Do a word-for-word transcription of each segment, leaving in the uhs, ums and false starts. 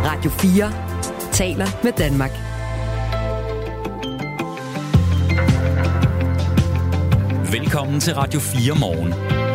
Radio fire taler med Danmark. Velkommen til Radio fire morgen.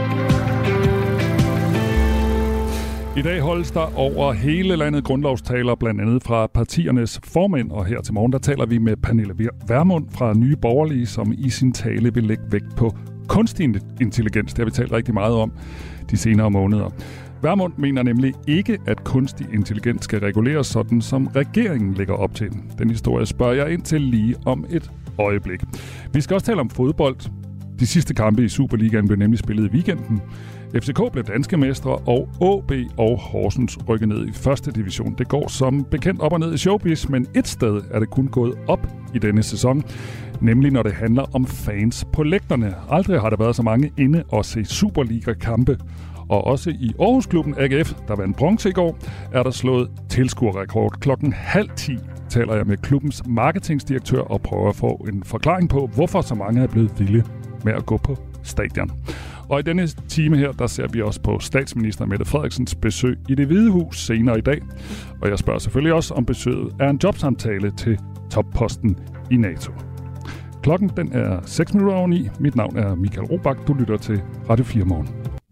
I dag holdes der over hele landet grundlovstaler, blandt andet fra partiernes formænd, og her til morgen der taler vi med Pernille Vermund fra Nye Borgerlige, som i sin tale vil lægge vægt på kunstig intelligens. Det har vi talt rigtig meget om de senere måneder. Vermund mener nemlig ikke, at kunstig intelligens skal reguleres sådan, som regeringen lægger op til. Den historie spørger jeg ind til lige om et øjeblik. Vi skal også tale om fodbold. De sidste kampe i Superligaen blev nemlig spillet i weekenden. F C K blev danske mestre, og A B og Horsens rykker ned i første division. Det går som bekendt op og ned i showbiz, men et sted er det kun gået op i denne sæson, nemlig når det handler om fans på lægterne. Aldrig har der været så mange inde og se Superliga-kampe. Og også i Aarhusklubben A G F, der vandt bronze i går, er der slået tilskuerrekord. Klokken halv ti taler jeg med klubbens marketingsdirektør og prøver at få en forklaring på, hvorfor så mange er blevet vilde med at gå på stadion. Og i denne time her, der ser vi også på statsminister Mette Frederiksens besøg i Det Hvide Hus senere i dag. Og jeg spørger selvfølgelig også, om besøget er en jobsamtale til topposten i NATO. Klokken den er seks minutter over ni. Mit navn er Michael Robach. Du lytter til Radio fire Morgen.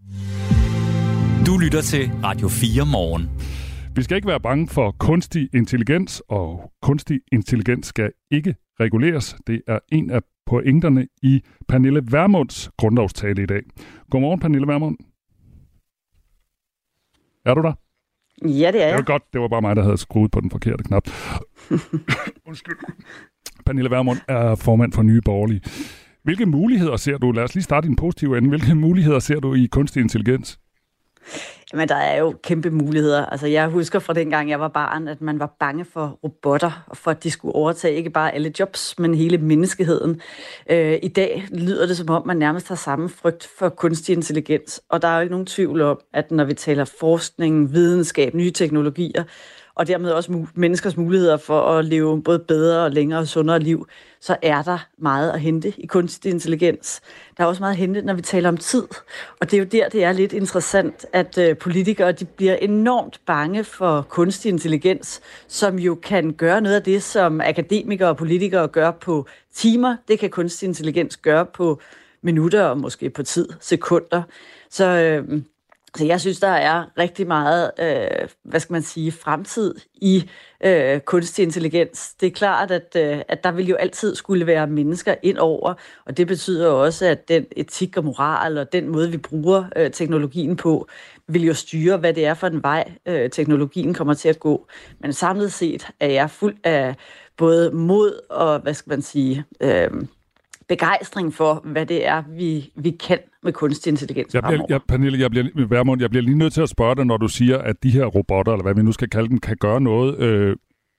Du lytter til Radio fire Morgen. Vi skal ikke være bange for kunstig intelligens, og kunstig intelligens skal ikke reguleres. Det er en af pointerne i Pernille Vermunds grundlovstale i dag. Godmorgen, Pernille Vermund. Er du der? Ja, det er jeg. Det var godt. Det var bare mig, der havde skruet på den forkerte knap. Undskyld. Pernille Vermund er formand for Nye Borgerlige. Hvilke muligheder ser du? Lad os lige starte i en positiv ende. Hvilke muligheder ser du i kunstig intelligens? Jamen, der er jo kæmpe muligheder. Altså, jeg husker fra dengang, jeg var barn, at man var bange for robotter, og for at de skulle overtage ikke bare alle jobs, men hele menneskeheden. Øh, I dag lyder det, som om man nærmest har samme frygt for kunstig intelligens, og der er jo ikke nogen tvivl om, at når vi taler forskning, videnskab, nye teknologier, og dermed også mu- menneskers muligheder for at leve både bedre og længere og sundere liv, så er der meget at hente i kunstig intelligens. Der er også meget at hente, når vi taler om tid. Og det er jo der, det er lidt interessant, at øh, politikere de bliver enormt bange for kunstig intelligens, som jo kan gøre noget af det, som akademikere og politikere gør på timer. Det kan kunstig intelligens gøre på minutter og måske på tid, sekunder. Så... Øh, Så jeg synes, der er rigtig meget, øh, hvad skal man sige, fremtid i øh, kunstig intelligens. Det er klart, at, øh, at der vil jo altid skulle være mennesker ind over, og det betyder også, at den etik og moral og den måde, vi bruger øh, teknologien på, vil jo styre, hvad det er for en vej, øh, teknologien kommer til at gå. Men samlet set er jeg fuld af både mod og, hvad skal man sige... Øh, begejstring for, hvad det er, vi, vi kan med kunstig intelligens. Jeg bliver, jeg, Pernille, jeg bliver, Vermund, jeg bliver lige nødt til at spørge dig, når du siger, at de her robotter, eller hvad vi nu skal kalde dem, kan gøre noget øh,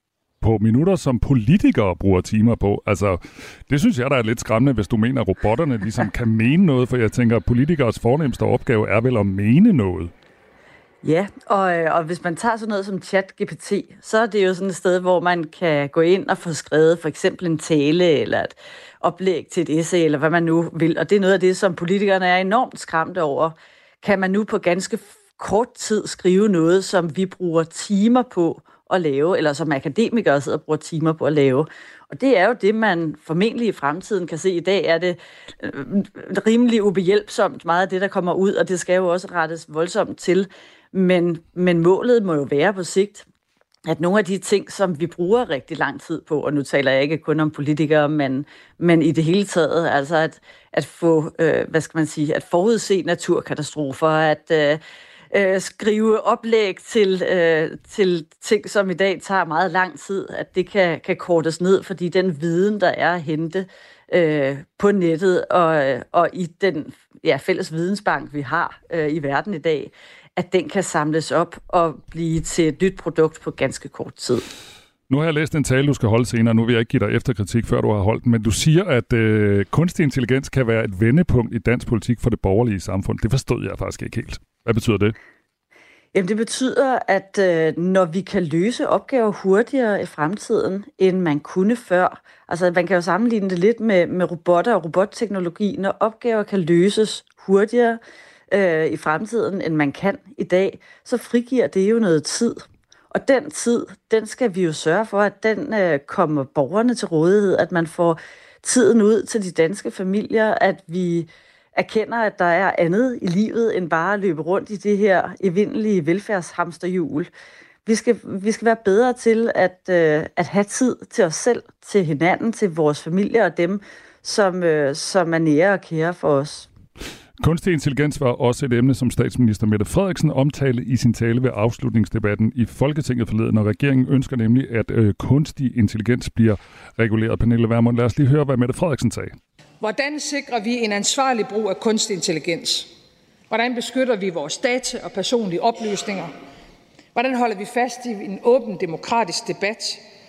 på minutter, som politikere bruger timer på. Altså, det synes jeg, der er lidt skræmmende, hvis du mener, at robotterne ligesom kan mene noget, for jeg tænker, at politikers fornemste opgave er vel at mene noget. Ja, og, og hvis man tager sådan noget som ChatGPT, så er det jo sådan et sted, hvor man kan gå ind og få skrevet for eksempel en tale eller et oplæg til et essay, eller hvad man nu vil. Og det er noget af det, som politikerne er enormt skræmte over. Kan man nu på ganske kort tid skrive noget, som vi bruger timer på at lave, eller som akademikere sidder og bruger timer på at lave? Og det er jo det, man formentlig i fremtiden kan se. I dag er det rimelig ubehjælpsomt, meget af det, der kommer ud, og det skal jo også rettes voldsomt til. Men, men målet må jo være på sigt, at nogle af de ting, som vi bruger rigtig lang tid på, og nu taler jeg ikke kun om politikere, men, men i det hele taget, altså at, at få, øh, hvad skal man sige, at forudse naturkatastrofer, at øh, øh, skrive oplæg til, øh, til ting, som i dag tager meget lang tid, at det kan, kan kortes ned, fordi den viden, der er at hente øh, på nettet og, og i den ja, fælles vidensbank, vi har øh, i verden i dag, at den kan samles op og blive til et nyt produkt på ganske kort tid. Nu har jeg læst en tale, du skal holde senere. Nu vil jeg ikke give dig efterkritik, før du har holdt den. Men du siger, at øh, kunstig intelligens kan være et vendepunkt i dansk politik for det borgerlige samfund. Det forstod jeg faktisk ikke helt. Hvad betyder det? Jamen det betyder, at øh, når vi kan løse opgaver hurtigere i fremtiden, end man kunne før. Altså man kan jo sammenligne det lidt med, med robotter og robotteknologi. Når opgaver kan løses hurtigere øh, i fremtiden, end man kan i dag, så frigiver det jo noget tid. Og den tid, den skal vi jo sørge for, at den øh, kommer borgerne til rådighed, at man får tiden ud til de danske familier, at vi erkender, at der er andet i livet, end bare at løbe rundt i det her evindelige velfærdshamsterhjul. Vi skal, vi skal være bedre til at, øh, at have tid til os selv, til hinanden, til vores familier og dem, som, øh, som er nære og kære for os. Kunstig intelligens var også et emne, som statsminister Mette Frederiksen omtalte i sin tale ved afslutningsdebatten i Folketinget forleden, og regeringen ønsker nemlig, at øh, kunstig intelligens bliver reguleret. Pernille Vermund, lad os lige høre, hvad Mette Frederiksen sagde. Hvordan sikrer vi en ansvarlig brug af kunstig intelligens? Hvordan beskytter vi vores data og personlige oplysninger? Hvordan holder vi fast i en åben demokratisk debat?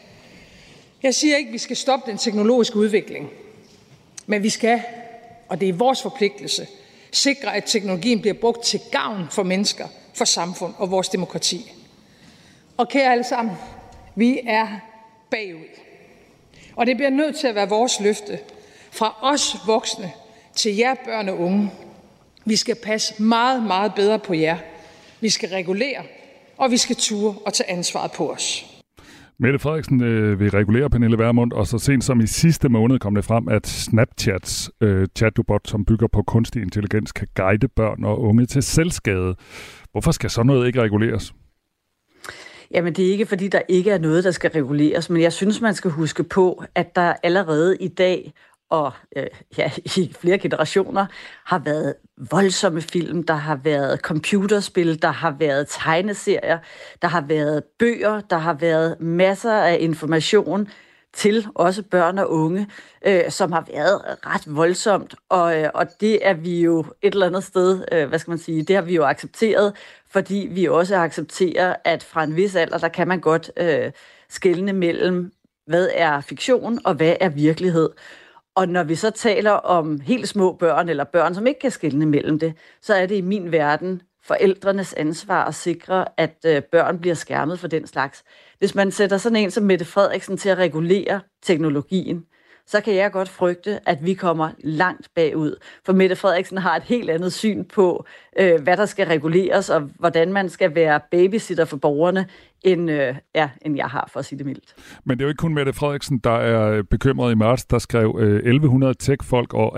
Jeg siger ikke, at vi skal stoppe den teknologiske udvikling, men vi skal, og det er vores forpligtelse, sikre, at teknologien bliver brugt til gavn for mennesker, for samfund og vores demokrati. Og kære alle sammen, vi er bagud. Og det bliver nødt til at være vores løfte fra os voksne til jer børn og unge. Vi skal passe meget, meget bedre på jer. Vi skal regulere, og vi skal ture og tage ansvaret på os. Mette Frederiksen øh, vil regulere, Pernille Vermund, og så sent som i sidste måned kom det frem, at Snapchats øh, chatbot, som bygger på kunstig intelligens, kan guide børn og unge til selvskade. Hvorfor skal sådan noget ikke reguleres? Jamen, det er ikke, fordi der ikke er noget, der skal reguleres, men jeg synes, man skal huske på, at der allerede i dag og øh, ja, i flere generationer har været voldsomme film, der har været computerspil, der har været tegneserier, der har været bøger, der har været masser af information til også børn og unge, øh, som har været ret voldsomt, og, øh, og det er vi jo et eller andet sted, øh, hvad skal man sige, det har vi jo accepteret, fordi vi også accepterer, at fra en vis alder, der kan man godt øh, skelne mellem, hvad er fiktion og hvad er virkelighed. Og når vi så taler om helt små børn, eller børn, som ikke kan skelne mellem det, så er det i min verden forældrenes ansvar at sikre, at øh, børn bliver skærmet for den slags. Hvis man sætter sådan en som Mette Frederiksen til at regulere teknologien, så kan jeg godt frygte, at vi kommer langt bagud. For Mette Frederiksen har et helt andet syn på, øh, hvad der skal reguleres, og hvordan man skal være babysitter for borgerne, end, øh, ja, end jeg har, for at sige det mildt. Men det er jo ikke kun Mette Frederiksen, der er bekymret i marts. Der skrev øh, elleve hundrede tech-folk og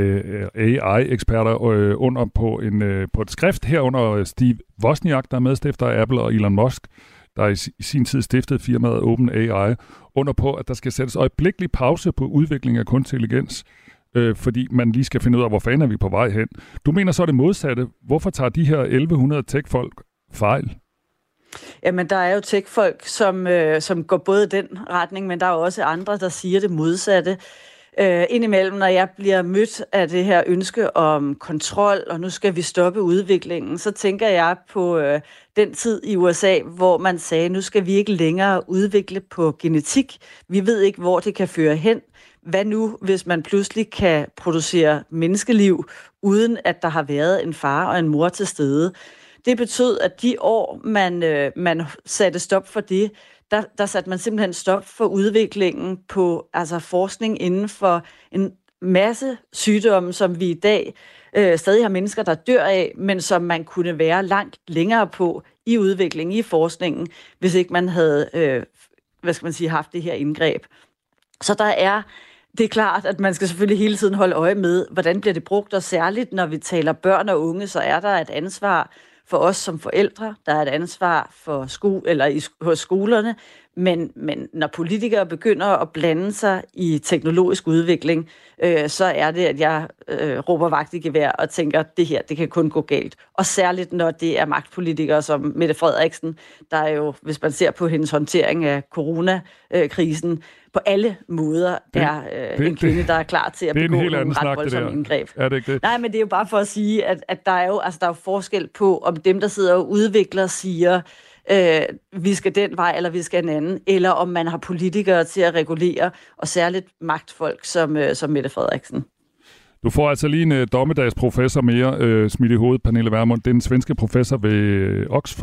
A I-eksperter øh, under på, en, øh, på et skrift herunder Steve Wozniak, der er medstifter af Apple, og Elon Musk, der i, i sin tid stiftede firmaet OpenAI, under på, at der skal sættes øjeblikkelig pause på udvikling af kunstig intelligens, øh, fordi man lige skal finde ud af, hvor fanden er vi på vej hen. Du mener så det modsatte. Hvorfor tager de her elleve hundrede tech-folk fejl? Jamen, der er jo tech-folk, som, øh, som går både i den retning, men der er også andre, der siger det modsatte. Øh, indimellem, når jeg bliver mødt af det her ønske om kontrol, og nu skal vi stoppe udviklingen, så tænker jeg på øh, den tid i U S A, hvor man sagde, nu skal vi ikke længere udvikle på genetik. Vi ved ikke, hvor det kan føre hen. Hvad nu, hvis man pludselig kan producere menneskeliv, uden at der har været en far og en mor til stede? Det betød, at de år, man, øh, man satte stop for det, Der, der satte man simpelthen stop for udviklingen på altså forskning inden for en masse sygdomme, som vi i dag øh, stadig har mennesker, der dør af, men som man kunne være langt længere på i udviklingen, i forskningen, hvis ikke man havde øh, hvad skal man sige, haft det her indgreb. Så der er, det er klart, at man skal selvfølgelig hele tiden holde øje med, hvordan bliver det brugt, og særligt når vi taler børn og unge, så er der et ansvar for os som forældre, der er et ansvar for sko- eller i, hos skolerne, men, men når politikere begynder at blande sig i teknologisk udvikling, øh, så er det, at jeg øh, råber vagt i gevær og tænker, at det her, det kan kun gå galt. Og særligt, når det er magtpolitikere som Mette Frederiksen, der er jo, hvis man ser på hendes håndtering af coronakrisen, på alle måder det, er øh, det, en kvinde, der er klar til at begå nogle ret voldsomme indgreb. Er det ikke det? Nej, men det er jo bare for at sige, at, at der, er jo, altså, der er jo forskel på, om dem, der sidder og udvikler, siger, øh, vi skal den vej, eller vi skal en anden, eller om man har politikere til at regulere, og særligt magtfolk som, øh, som Mette Frederiksen. Du får altså lige en uh, dommedagsprofessor mere øh, smidt i hovedet, Pernille Vermund. Det er den svenske professor ved Oxford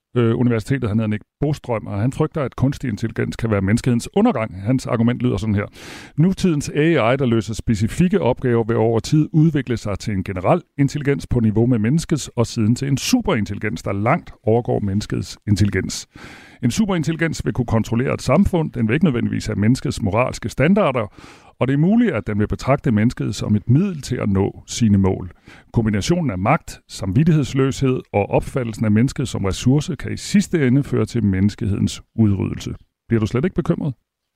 øh, Universitetet, han hedder Nick Bostrøm, og han frygter, at kunstig intelligens kan være menneskehedens undergang. Hans argument lyder sådan her. Nutidens A I, der løser specifikke opgaver, vil over tid udvikle sig til en generel intelligens på niveau med menneskets, og siden til en superintelligens, der langt overgår menneskets intelligens. En superintelligens vil kunne kontrollere et samfund, den vil ikke nødvendigvis have menneskets moralske standarder, og det er muligt, at den vil betragte mennesket som et middel til at nå sine mål. Kombinationen af magt, samvittighedsløshed og opfattelsen af mennesket som ressource kan i sidste ende føre til menneskehedens udryddelse. Bliver du slet ikke bekymret?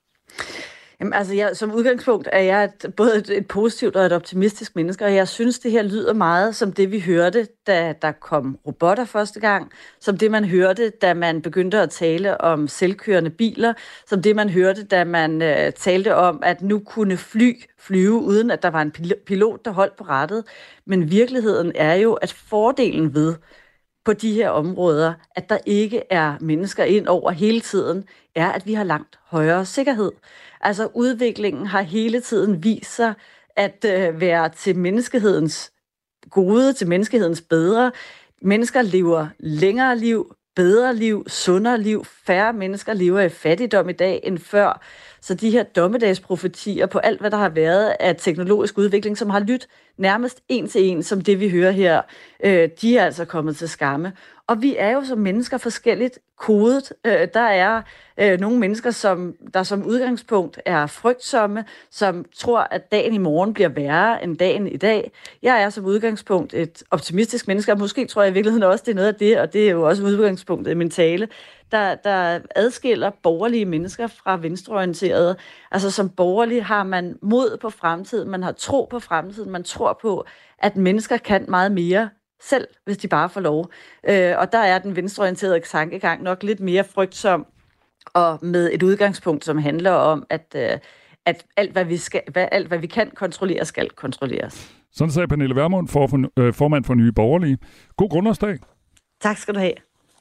Jamen, altså, jeg, som udgangspunkt er jeg et, både et, et positivt og et optimistisk menneske, og jeg synes, det her lyder meget som det, vi hørte, da der kom robotter første gang, som det, man hørte, da man begyndte at tale om selvkørende biler, som det, man hørte, da man øh, talte om, at nu kunne fly flyve, uden at der var en pilot, der holdt på rattet. Men virkeligheden er jo, at fordelen ved på de her områder, at der ikke er mennesker ind over hele tiden, er, at vi har langt højere sikkerhed. Altså udviklingen har hele tiden vist sig at øh, være til menneskehedens gode, til menneskehedens bedre. Mennesker lever længere liv, bedre liv, sundere liv. Færre mennesker lever i fattigdom i dag end før. Så de her dommedagsprofetier på alt, hvad der har været af teknologisk udvikling, som har lyttet nærmest en til en, som det vi hører her, øh, de er altså kommet til skamme. Og vi er jo som mennesker forskelligt kodet. Øh, der er øh, nogle mennesker, som, der som udgangspunkt er frygtsomme, som tror, at dagen i morgen bliver værre end dagen i dag. Jeg er som udgangspunkt et optimistisk menneske, og måske tror jeg i virkeligheden også, det er noget af det, og det er jo også udgangspunktet i min tale, der, der adskiller borgerlige mennesker fra venstreorienterede. Altså som borgerlig har man mod på fremtiden, man har tro på fremtiden, man tror på, at mennesker kan meget mere selv, hvis de bare får lov. Øh, og der er den venstreorienterede tankegang nok lidt mere frygtsom, og med et udgangspunkt, som handler om, at, øh, at alt, hvad vi skal, hvad, alt, hvad vi kan kontrollere, skal kontrolleres. Sådan sagde Pernille Vermund, for, for, øh, formand for Nye Borgerlige. God grundlovsdag. Tak skal du have.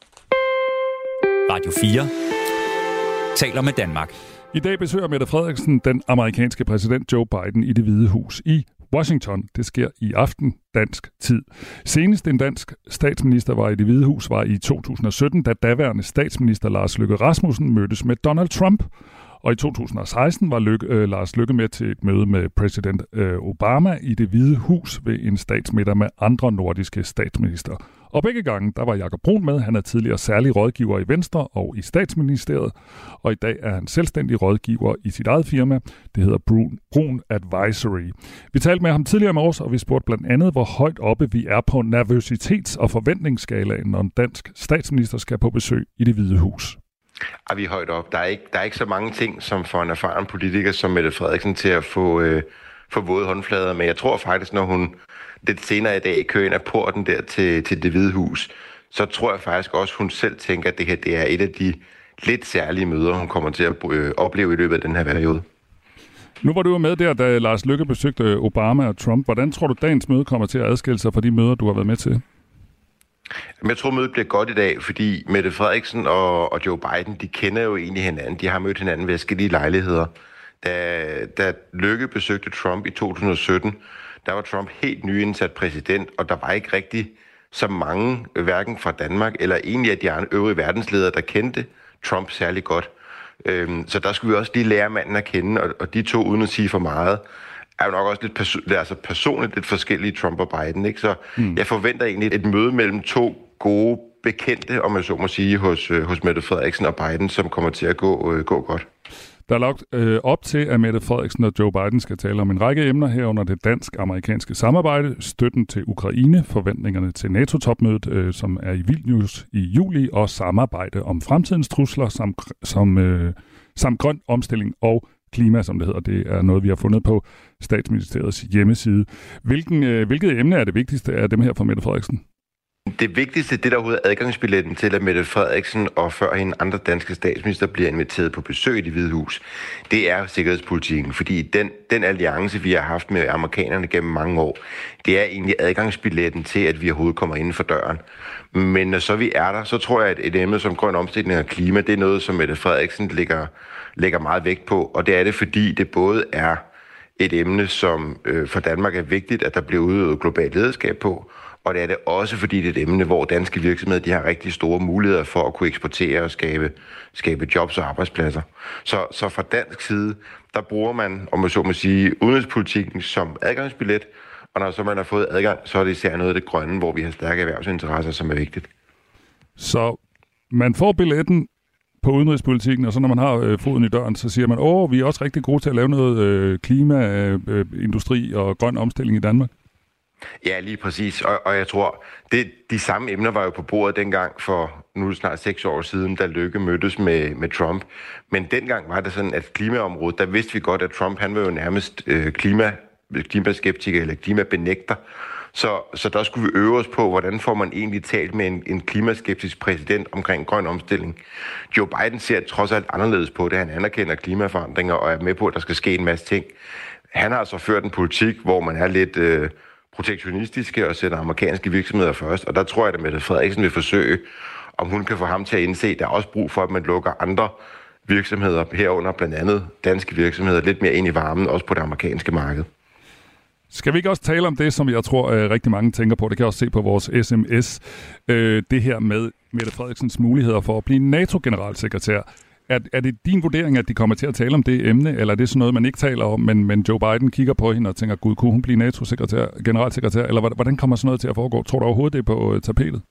Radio fire taler med Danmark. I dag besøger Mette Frederiksen den amerikanske præsident Joe Biden i Det Hvide Hus i Washington. Det sker i aften dansk tid. Senest en dansk statsminister var i Det Hvide Hus var i to tusind og sytten, da daværende statsminister Lars Løkke Rasmussen mødtes med Donald Trump. Og i to tusind og seksten var Løkke, øh, Lars Løkke med til et møde med præsident øh, Obama i Det Hvide Hus ved en statsmiddag med andre nordiske statsminister. Og begge gange, der var Jakob Brun med. Han er tidligere særlig rådgiver i Venstre og i Statsministeriet. Og i dag er han selvstændig rådgiver i sit eget firma. Det hedder Brun, Brun Advisory. Vi talte med ham tidligere med os, og vi spurgte blandt andet, hvor højt oppe vi er på nervøsitets- og forventningsskalaen, når en dansk statsminister skal på besøg i Det Hvide Hus. Er vi højt op? Der er, ikke, der er ikke så mange ting, som for en erfaren politiker som Mette Frederiksen til at få, øh, få våde håndflader. Men jeg tror faktisk, når hun lidt senere i dag kører ind ad porten der til, til Det Hvide Hus, så tror jeg faktisk også, hun selv tænker, at det her det er et af de lidt særlige møder, hun kommer til at øh, opleve i løbet af den her periode. Nu var du med der, da Lars Løkke besøgte Obama og Trump. Hvordan tror du, dagens møde kommer til at adskille sig fra de møder, du har været med til? Jeg tror, mødet bliver godt i dag, fordi Mette Frederiksen og, og Joe Biden, de kender jo egentlig hinanden. De har mødt hinanden ved forskellige lejligheder. Da, da Løkke besøgte Trump i to tusind og sytten, der var Trump helt nyindsat præsident, og der var ikke rigtig så mange, hverken fra Danmark eller egentlig af de andre øvrige verdensledere, der kendte Trump særlig godt. Øhm, så der skulle vi også lige lære manden at kende, og, og de to, uden at sige for meget, er jo nok også lidt perso- altså personligt lidt forskellige, Trump og Biden, ikke? Så mm. jeg forventer egentlig et møde mellem to gode bekendte, om jeg så må sige, hos, øh, hos Mette Frederiksen og Biden, som kommer til at gå, øh, gå godt. Der er lagt øh, op til, at Mette Frederiksen og Joe Biden skal tale om en række emner herunder det dansk-amerikanske samarbejde, støtten til Ukraine, forventningerne til NATO-topmødet, øh, som er i Vilnius i juli, og samarbejde om fremtidens trusler, samt, som, øh, samt grøn omstilling og klima, som det hedder. Det er noget, vi har fundet på Statsministeriets hjemmeside. Hvilken, øh, hvilket emne er det vigtigste af dem her for Mette Frederiksen? Det vigtigste, det der overhovedet er adgangsbilletten til, at Mette Frederiksen og førhen andre danske statsminister bliver inviteret på besøg i Det Hvide Hus, det er sikkerhedspolitikken. Fordi den, den alliance, vi har haft med amerikanerne gennem mange år, det er egentlig adgangsbilletten til, at vi overhovedet kommer inden for døren. Men når så vi er der, så tror jeg, at et emne som grøn omstilling og klima, det er noget, som Mette Frederiksen lægger, lægger meget vægt på. Og det er det, fordi det både er et emne, som øh, for Danmark er vigtigt, at der bliver udøvet globalt lederskab på, Og det er det også, fordi det er et emne, hvor danske virksomheder de har rigtig store muligheder for at kunne eksportere og skabe, skabe jobs og arbejdspladser. Så, så fra dansk side, der bruger man, om man så må sige, udenrigspolitikken som adgangsbillet, og når så man har fået adgang, så er det især noget af det grønne, hvor vi har stærke erhvervsinteresser, som er vigtigt. Så man får billetten på udenrigspolitikken, og så når man har øh, foden i døren, så siger man, åh, vi er også rigtig gode til at lave noget øh, klima, øh, industri og grøn omstilling i Danmark. Ja, lige præcis. Og, og jeg tror, det, de samme emner var jo på bordet dengang for nu er det snart seks år siden, da Løkke mødtes med, med Trump. Men dengang var det sådan, at klimaområdet, der vidste vi godt, at Trump han var jo nærmest øh, klima, klimaskeptiker eller klimabenægter. Så, så der skulle vi øve os på, hvordan får man egentlig talt med en, en klimaskeptisk præsident omkring grøn omstilling. Joe Biden ser trods alt anderledes på det. Han anerkender klimaforandringer og er med på, at der skal ske en masse ting. Han har altså ført en politik, hvor man er lidt øh, protektionistiske og sætter amerikanske virksomheder først. Og der tror jeg, at Mette Frederiksen vil forsøge, om hun kan få ham til at indse, at der er også brug for, at man lukker andre virksomheder herunder, blandt andet danske virksomheder, lidt mere ind i varmen, også på det amerikanske marked. Skal vi ikke også tale om det, som jeg tror øh, rigtig mange tænker på? Det kan jeg også se på vores sms. Øh, det her med Mette Frederiksens muligheder for at blive NATO-generalsekretær. Er, er det din vurdering, at de kommer til at tale om det emne, eller er det sådan noget, man ikke taler om, men, men Joe Biden kigger på hende og tænker, gud, kunne hun blive NATO-sekretær, generalsekretær? Eller hvordan kommer sådan noget til at foregå? Tror du overhovedet, det er på tapetet?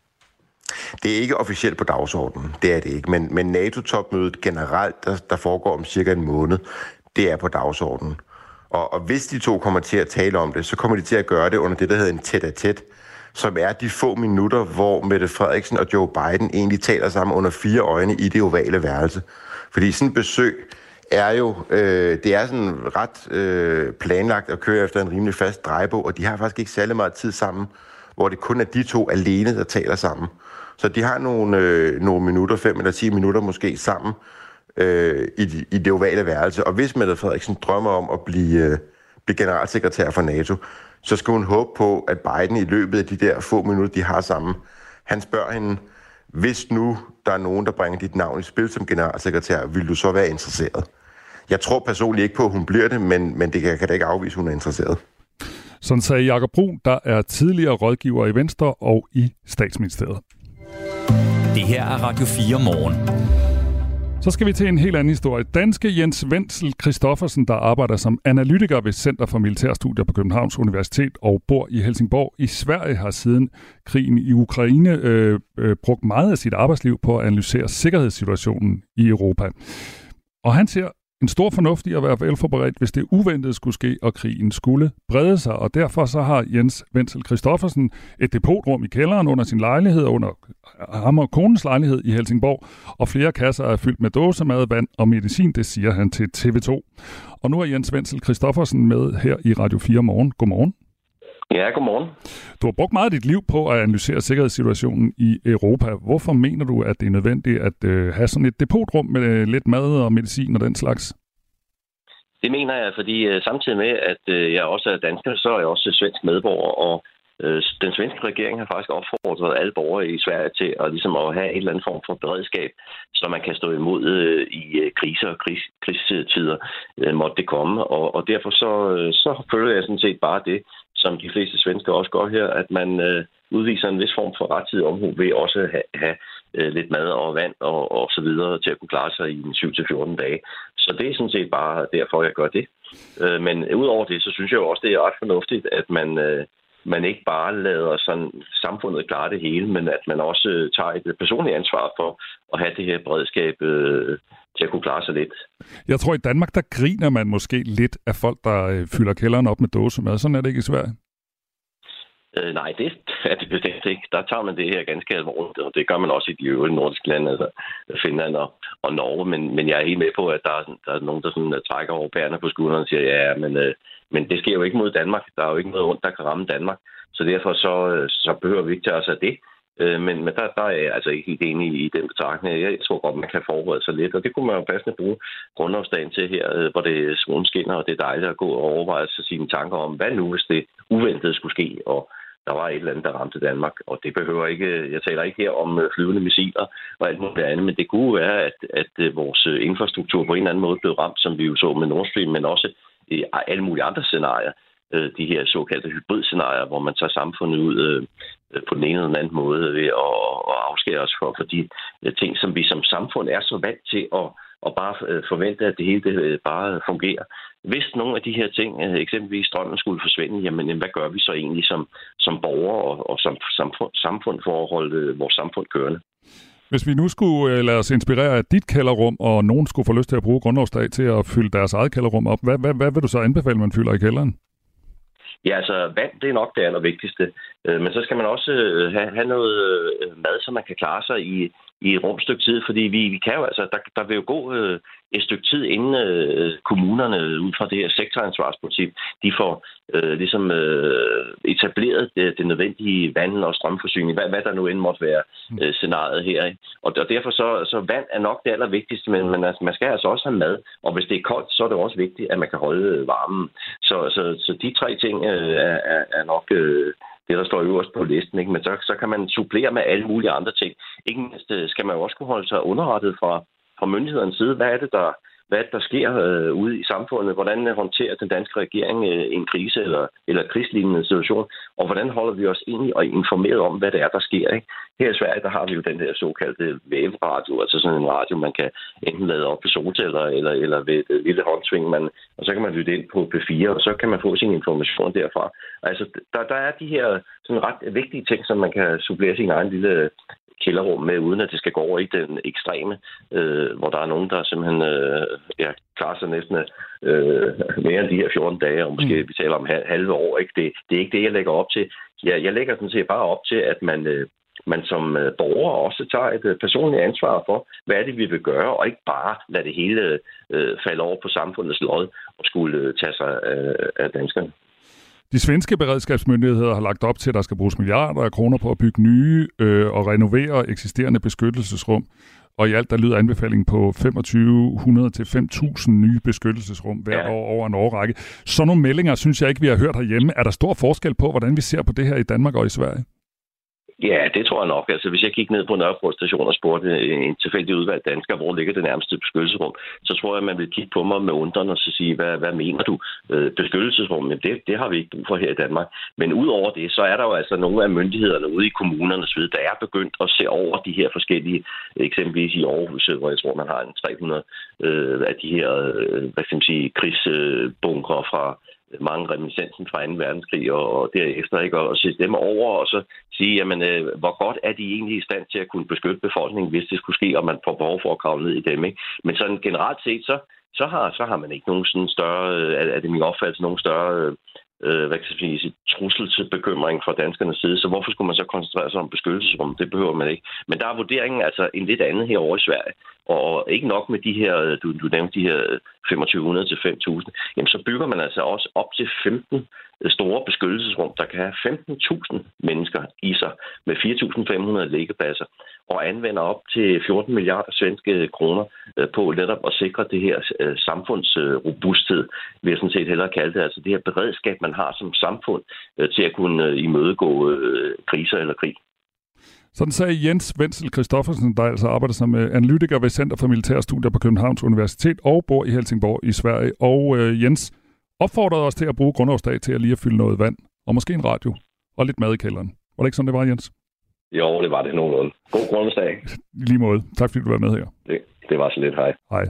Det er ikke officielt på dagsordenen, det er det ikke. Men, men NATO-topmødet generelt, der, der foregår om cirka en måned, det er på dagsordenen. Og, og hvis de to kommer til at tale om det, så kommer de til at gøre det under det, der hedder en tæt-a-tæt, som er de få minutter, hvor Mette Frederiksen og Joe Biden egentlig taler sammen under fire øjne i det ovale værelse. Fordi sådan et besøg er jo, øh, det er sådan ret øh, planlagt at køre efter en rimelig fast drejebog, og de har faktisk ikke særlig meget tid sammen, hvor det kun er de to alene, der taler sammen. Så de har nogle, øh, nogle minutter, fem eller ti minutter måske sammen, Øh, i, i det ovale værelse. Og hvis Mette Frederiksen drømmer om at blive, øh, blive generalsekretær for NATO, så skal hun håbe på, at Biden i løbet af de der få minutter, de har sammen, han spørger hende, hvis nu der er nogen, der bringer dit navn i spil som generalsekretær, vil du så være interesseret? Jeg tror personligt ikke på, at hun bliver det, men, men det kan, kan da ikke afvise, at hun er interesseret. Sådan sagde Jakob Brun, der er tidligere rådgiver i Venstre og i Statsministeriet. Det her er Radio fire morgen. Så skal vi til en helt anden historie. Danske Jens Wenzel Christoffersen, der arbejder som analytiker ved Center for Militærstudier på Københavns Universitet og bor i Helsingborg i Sverige, har siden krigen i Ukraine øh, øh, brugt meget af sit arbejdsliv på at analysere sikkerhedssituationen i Europa. Og han ser en stor fornuft i at være velforberedt, hvis det uventede skulle ske, og krigen skulle brede sig. Og derfor så har Jens Wenzel Christoffersen et depotrum i kælderen under sin lejlighed, under ham og konens lejlighed i Helsingborg, og flere kasser er fyldt med dåsemad, vand og medicin, det siger han til T V to. Og nu er Jens Wenzel Christoffersen med her i Radio fire morgen. Godmorgen. Ja, godmorgen. Du har brugt meget af dit liv på at analysere sikkerhedssituationen i Europa. Hvorfor mener du, at det er nødvendigt at øh, have sådan et depotrum med øh, lidt mad og medicin og den slags? Det mener jeg, fordi øh, samtidig med, at øh, jeg også er dansker, så er jeg også svensk medborger, og øh, den svenske regering har faktisk opfordret alle borgere i Sverige til at, ligesom at have en eller anden form for beredskab, så man kan stå imod øh, i øh, kriser og kris, krisetider, øh, måtte det komme. Og, og derfor så, øh, så følger jeg sådan set bare det, som de fleste svensker også gør her, at man øh, udviser en vis form for rettidig omhu ved også at have, have øh, lidt mad og vand og, og så videre til at kunne klare sig i syv til fjorten dage. Så det er sådan set bare derfor, jeg gør det. Øh, men udover det, så synes jeg jo også, det er ret fornuftigt, at man, øh, man ikke bare lader sådan samfundet klare det hele, men at man også øh, tager et personligt ansvar for at have det her beredskab øh, til at kunne klare sig lidt. Jeg tror, i Danmark, der griner man måske lidt af folk, der øh, fylder kælderen op med dåsemad. Sådan er det ikke i Sverige. Øh, nej, det er det bestemt ikke. Der tager man det her ganske alvorligt, og det gør man også i de øvrige nordiske lande, altså Finland og, og Norge. Men, men jeg er helt med på, at der er, der er nogen, der sådan, uh, trækker over pærene på skulderen og siger, ja, men, uh, men det sker jo ikke mod Danmark. Der er jo ikke noget ondt, der kan ramme Danmark. Så derfor så, uh, så behøver vi ikke tage os af det. Uh, men, men der, der er jeg altså ikke helt enig i den betragtning. Jeg tror godt, man kan forberede sig lidt, og det kunne man jo passende bruge grundlovsdagen til her, uh, hvor det solen skinner, og det er dejligt at gå og overveje sig sine tanker om, hvad nu, hvis det uventede skulle ske, og der var et eller andet, der ramte Danmark, og det behøver ikke, jeg taler ikke her om flyvende missiler og alt muligt andet, men det kunne være, at, at vores infrastruktur på en eller anden måde blev ramt, som vi jo så med Nord Stream, men også i alle mulige andre scenarier, de her såkaldte hybridscenarier, hvor man tager samfundet ud på den ene eller den anden måde ved at, at afskære os for, for de ting, som vi som samfund er så vant til at og bare forvente, at det hele det bare fungerer. Hvis nogle af de her ting, eksempelvis strømmen, skulle forsvinde, jamen hvad gør vi så egentlig som, som borgere og, og som samfund, samfund for at holde vores samfund kørende? Hvis vi nu skulle lade os inspirere af dit kælderrum, og nogen skulle få lyst til at bruge grundlovsdag til at fylde deres eget kælderrum op, hvad, hvad, hvad vil du så anbefale, man fylder i kælderen? Ja, altså vand, det er nok det allervigtigste. Men så skal man også have, have noget mad, så man kan klare sig i, i et rumstykke tid, fordi vi, vi kan jo altså, der, der vil jo gå øh, et stykke tid, inden øh, kommunerne ud fra det her sektoransvarsprincip, de får øh, ligesom øh, etableret det, det nødvendige vand- og strømforsyning, hvad, hvad der nu end måtte være øh, scenariet her. Ikke? Og, og derfor så, så vand er nok det allervigtigste, men man, altså, man skal altså også have mad, og hvis det er koldt, så er det også vigtigt, at man kan holde varmen. Så, så, så de tre ting øh, er, er nok øh, det, der står øverst på listen, ikke? Men så, så kan man supplere med alle mulige andre ting. Ikke mindst skal man jo også kunne holde sig underrettet fra, fra myndighedernes side. Hvad er det, der, hvad er det, der sker øh, ude i samfundet? Hvordan håndterer den danske regering øh, en krise eller, eller krigslignende situation? Og hvordan holder vi os egentlig og informeret om, hvad det er, der sker? Ikke? Her i Sverige, der har vi jo den her såkaldte væveradio, altså sådan en radio, man kan enten lade op ved solceller eller, eller ved et lille håndsving, man, og så kan man lytte ind på P fire, og så kan man få sin information derfra. Altså, der, der er de her sådan ret vigtige ting, som man kan supplere sin egen lille kælderrum med, uden at det skal gå over i den ekstreme, øh, hvor der er nogen, der simpelthen øh, ja, klarer sig næsten øh, mere end de her fjorten dage, og måske mm. vi taler om halve år. Ikke? Det, det er ikke det, jeg lægger op til. Jeg, jeg lægger sådan set bare op til, at man, øh, man som øh, borger også tager et øh, personligt ansvar for, hvad er det, vi vil gøre, og ikke bare lade det hele øh, falde over på samfundets lod og skulle øh, tage sig øh, af danskerne. De svenske beredskabsmyndigheder har lagt op til, at der skal bruges milliarder af kroner på at bygge nye øh, og renovere eksisterende beskyttelsesrum. Og i alt der lyder anbefalingen på femogtyve hundrede til fem tusind nye beskyttelsesrum hver ja. år over en årrække. Så nogle meldinger synes jeg ikke, vi har hørt herhjemme. Er der stor forskel på, hvordan vi ser på det her i Danmark og i Sverige? Ja, det tror jeg nok. Altså, hvis jeg gik ned på Nørreport station og spurgte en tilfældig udvalgt dansker, hvor ligger det nærmeste beskyttelsesrum, så tror jeg, man vil kigge på mig med undren og så sige, hvad, hvad mener du? Øh, beskyttelsesrum, men det, det har vi ikke brug for her i Danmark. Men udover det, så er der jo altså nogle af myndighederne ude i kommunernes ved, der er begyndt at se over de her forskellige, eksempelvis i Aarhus, hvor jeg tror, man har en tre hundrede øh, af de her, øh, hvad skal man sige, krigsbunkere fra mange reminiscensen fra anden verdenskrig og, og derefter, ikke? Og sætte dem over og så sige, jamen, øh, hvor godt er de egentlig i stand til at kunne beskytte befolkningen, hvis det skulle ske, og man får behov for at kravle ned i dem, ikke? Men sådan generelt set, så, så, har, så har man ikke nogen sådan større, er det min opfattelse, nogen større øh, hvad kan jeg sige, trusselsbekymring fra danskernes side, så hvorfor skulle man så koncentrere sig om beskyttelsesrum? Det behøver man ikke. Men der er vurderingen altså en lidt anden herovre i Sverige, og ikke nok med de her, du, du nævnte de her femogtyve hundrede til fem tusind, jamen så bygger man altså også op til femten store beskyttelsesrum, der kan have femten tusind mennesker i sig, med fire tusind fem hundrede liggepladser, og anvender op til fjorten milliarder svenske kroner på netop at sikre det her samfundsrobusthed, vil jeg sådan set hellere kalde det, altså det her beredskab, man har som samfund til at kunne imødegå kriser eller krig. Sådan sagde Jens Wenzel Christoffersen, der altså arbejder som analytiker ved Center for Militære Studier på Københavns Universitet og bor i Helsingborg i Sverige. Og øh, Jens opfordrede os til at bruge grundlovsdag til at lige at fylde noget vand, og måske en radio, og lidt mad i kælderen. Var det ikke sådan, det var, Jens? Jo, det var det nogenlunde. God grundlovsdag. I lige måde. Tak fordi du var med her. Det, det var så lidt. Hej. Hej.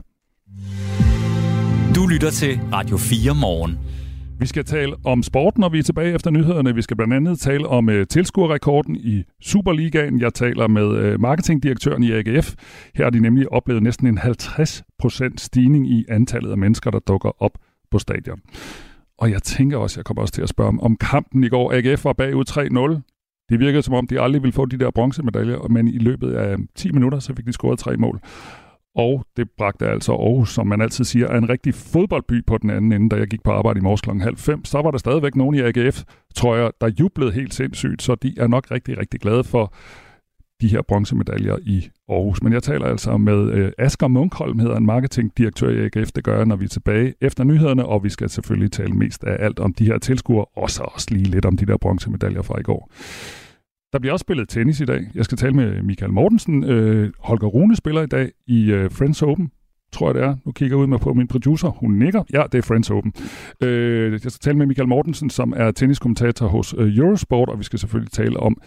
Du lytter til Radio fire Morgen. Vi skal tale om sporten, når vi er tilbage efter nyhederne. Vi skal blandt andet tale om uh, tilskuerrekorden i Superligaen. Jeg taler med uh, marketingdirektøren i A G F. Her har de nemlig oplevet næsten en halvtreds procent stigning i antallet af mennesker, der dukker op på stadion. Og jeg tænker også, jeg kommer også til at spørge om, om kampen i går. A G F var bagud tre nul. Det virkede som om, de aldrig ville få de der bronzemedaljer, men i løbet af ti minutter, så fik de scoret tre mål. Og det bragte altså Aarhus, som man altid siger, er en rigtig fodboldby på den anden ende, da jeg gik på arbejde i morges klokken halv fem. Så var der stadigvæk nogen i A G F, tror jeg, der jublede helt sindssygt, så de er nok rigtig, rigtig glade for de her bronzemedaljer i Aarhus. Men jeg taler altså med øh, Asger Munkholm, hedder en marketingdirektør i A G F. Det gør jeg, når vi er tilbage efter nyhederne, og vi skal selvfølgelig tale mest af alt om de her tilskuere, og så også lige lidt om de der bronzemedaljer fra i går. Der bliver også spillet tennis i dag. Jeg skal tale med Michael Mortensen. Øh, Holger Rune spiller i dag i øh, French Open, tror jeg det er. Nu kigger jeg ud med på min producer. Hun nikker. Ja, det er French Open. Øh, jeg skal tale med Michael Mortensen, som er tenniskommentator hos øh, Eurosport, og vi skal selvfølgelig tale om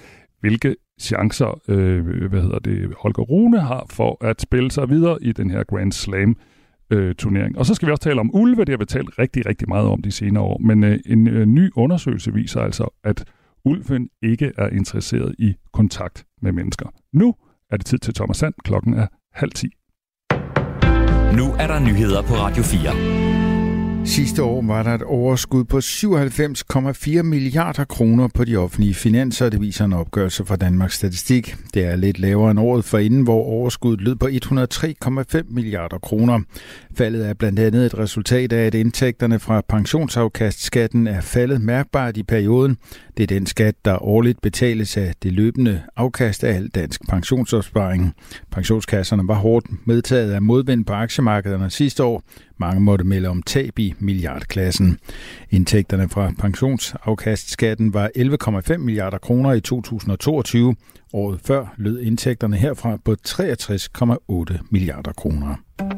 hvilke chancer øh, hvad hedder det, Holger Rune har for at spille sig videre i den her Grand Slam øh, turnering. Og så skal vi også tale om ulve, det har vi talt rigtig, rigtig meget om de senere år. Men øh, en øh, ny undersøgelse viser altså, at ulven ikke er interesseret i kontakt med mennesker. Nu er det tid til Thomas Sand. Klokken er halv ti. Nu er der nyheder på Radio fire. Sidste år var der et overskud på syvoghalvfems komma fire milliarder kroner på de offentlige finanser, det viser en opgørelse fra Danmarks Statistik. Det er lidt lavere end året forinden, hvor overskuddet lød på et hundrede og tre komma fem milliarder kroner. Faldet er blandt andet et resultat af, at indtægterne fra pensionsafkastskatten er faldet mærkbart i perioden. Det er den skat, der årligt betales af det løbende afkast af al dansk pensionsopsparing. Pensionskasserne var hårdt medtaget af modvind på aktiemarkederne sidste år. Mange måtte melde om tab i milliardklassen. Indtægterne fra pensionsafkastskatten var elleve komma fem milliarder kroner i to tusind og toogtyve. Året før lød indtægterne herfra på treogtres komma otte milliarder kroner.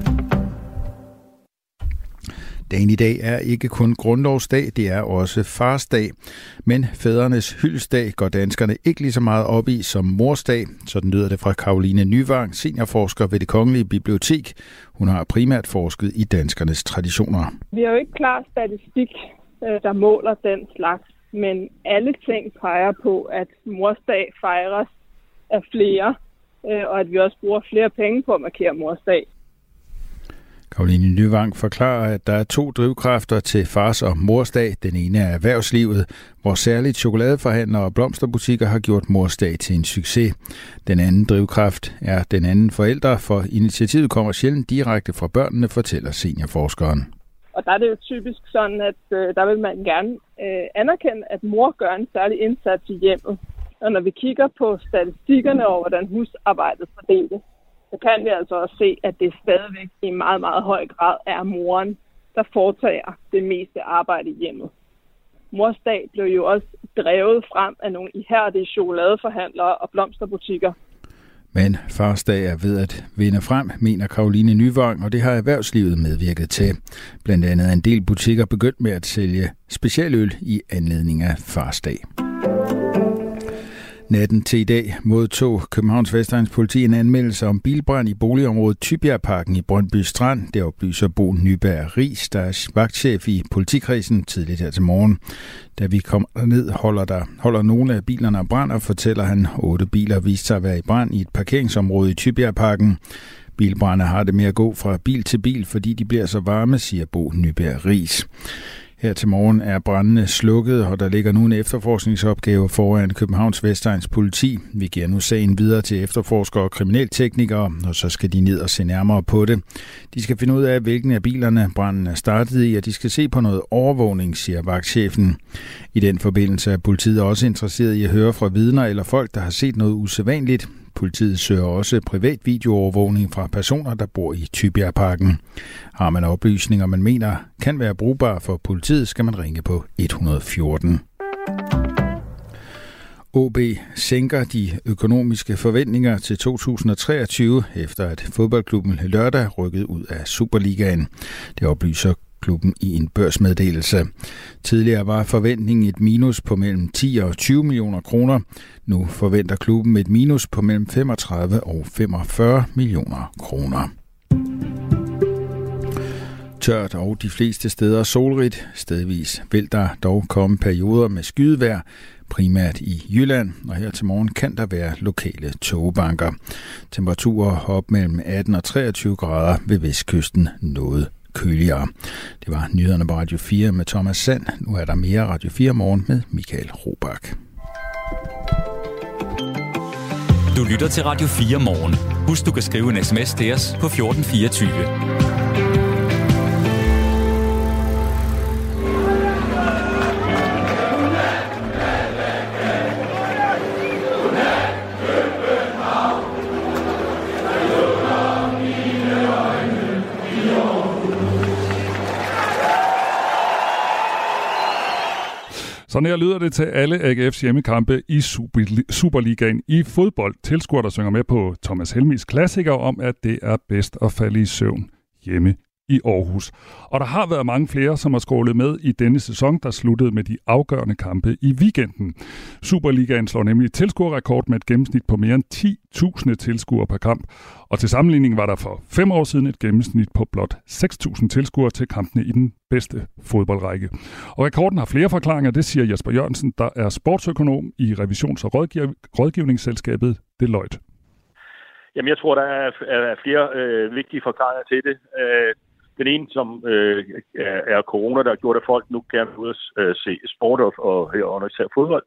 Dagen i dag er ikke kun grundlovsdag, det er også farsdag. Men fædrenes hyldesdag går danskerne ikke lige så meget op i som morsdag. Sådan lyder det fra Caroline Nyvang, seniorforsker ved Det Kongelige Bibliotek. Hun har primært forsket i danskernes traditioner. Vi har jo ikke klar statistik, der måler den slags, men alle ting peger på, at morsdag fejres af flere, og at vi også bruger flere penge på at markere morsdag. Caroline Nyvang forklarer, at der er to drivkræfter til fars- og morsdag. Den ene er erhvervslivet, hvor særligt chokoladeforhandlere og blomsterbutikker har gjort morsdag til en succes. Den anden drivkraft er den anden forælder, for initiativet kommer sjældent direkte fra børnene, fortæller seniorforskeren. Og der er det jo typisk sådan, at øh, der vil man gerne øh, anerkende, at mor gør en særlig indsats i hjemmet. Og når vi kigger på statistikkerne over, hvordan husarbejdet fordeles, så kan vi altså også se, at det stadigvæk i meget, meget høj grad er moren, der foretager det meste arbejde i hjemmet. Mors dag blev jo også drevet frem af nogle ihærdige chokoladeforhandlere og blomsterbutikker. Men farsdag er ved at vinde frem, mener Caroline Nyvang, og det har erhvervslivet medvirket til. Blandt andet er en del butikker begyndt med at sælge specialøl i anledning af farsdag. Natten til i dag modtog Københavns Vestegns Politi en anmeldelse om bilbrand i boligområdet Tybjergparken i Brøndby Strand. Det oplyser Bo Nyberg Riis, der er vagtchef i politikredsen tidligt her til morgen. Da vi kommer ned, holder, der, holder nogle af bilerne af brand, og fortæller han, otte biler viste sig at være i brand i et parkeringsområde i Tybjergparken. Bilbrande har det med at gå fra bil til bil, fordi de bliver så varme, siger Bo Nyberg Riis. Her til morgen er brandene slukket, og der ligger nu en efterforskningsopgave foran Københavns Vestegns Politi. Vi giver nu sagen videre til efterforskere og kriminalteknikere, og så skal de ned og se nærmere på det. De skal finde ud af, hvilken af bilerne branden er startet i, og de skal se på noget overvågning, siger vagtchefen. I den forbindelse er politiet også interesseret i at høre fra vidner eller folk, der har set noget usædvanligt. Politiet søger også privat videoovervågning fra personer, der bor i Tybjergparken. Har man oplysninger, man mener kan være brugbare for politiet, skal man ringe på et hundrede og fjorten. O B sænker de økonomiske forventninger til to tusind og treogtyve, efter at fodboldklubben lørdag rykkede ud af Superligaen. Det oplyser klubben i en børsmeddelelse. Tidligere var forventningen et minus på mellem ti og tyve millioner kroner. Nu forventer klubben et minus på mellem femogtredive og femogfyrre millioner kroner. Tørt og de fleste steder solrigt. Stedvis vil der dog komme perioder med skydevejr, primært i Jylland, og her til morgen kan der være lokale tågebanker. Temperaturer op mellem atten og treogtyve grader, ved vestkysten noget køligere. Det var nyhederne på Radio fire med Thomas Sand. Nu er der mere Radio fire morgen med Michael Robach. Du lytter til Radio fire morgen. Husk, du kan skrive en sms til os på fjorten fireogtyve. Sådan her lyder det til alle A G F's hjemmekampe i Superligaen i fodbold. Tilskuere, der synger med på Thomas Helmis klassiker om, at det er bedst at falde i søvn hjemme i Aarhus. Og der har været mange flere, som har skålet med i denne sæson, der sluttede med de afgørende kampe i weekenden. Superligaen slår nemlig tilskuerrekord med et gennemsnit på mere end ti tusind tilskuere per kamp. Og til sammenligning var der for fem år siden et gennemsnit på blot seks tusind tilskuere til kampene i den bedste fodboldrække. Og rekorden har flere forklaringer, det siger Jesper Jørgensen, der er sportsøkonom i revisions- og rådgiv- rådgivningsselskabet Deloitte. Jamen, jeg tror, der er, er flere øh, vigtige forklaringer til det. Øh, den ene, som øh, er corona, der har gjort, at folk nu gerne vil ud og øh, se sport og, og herunder især fodbold.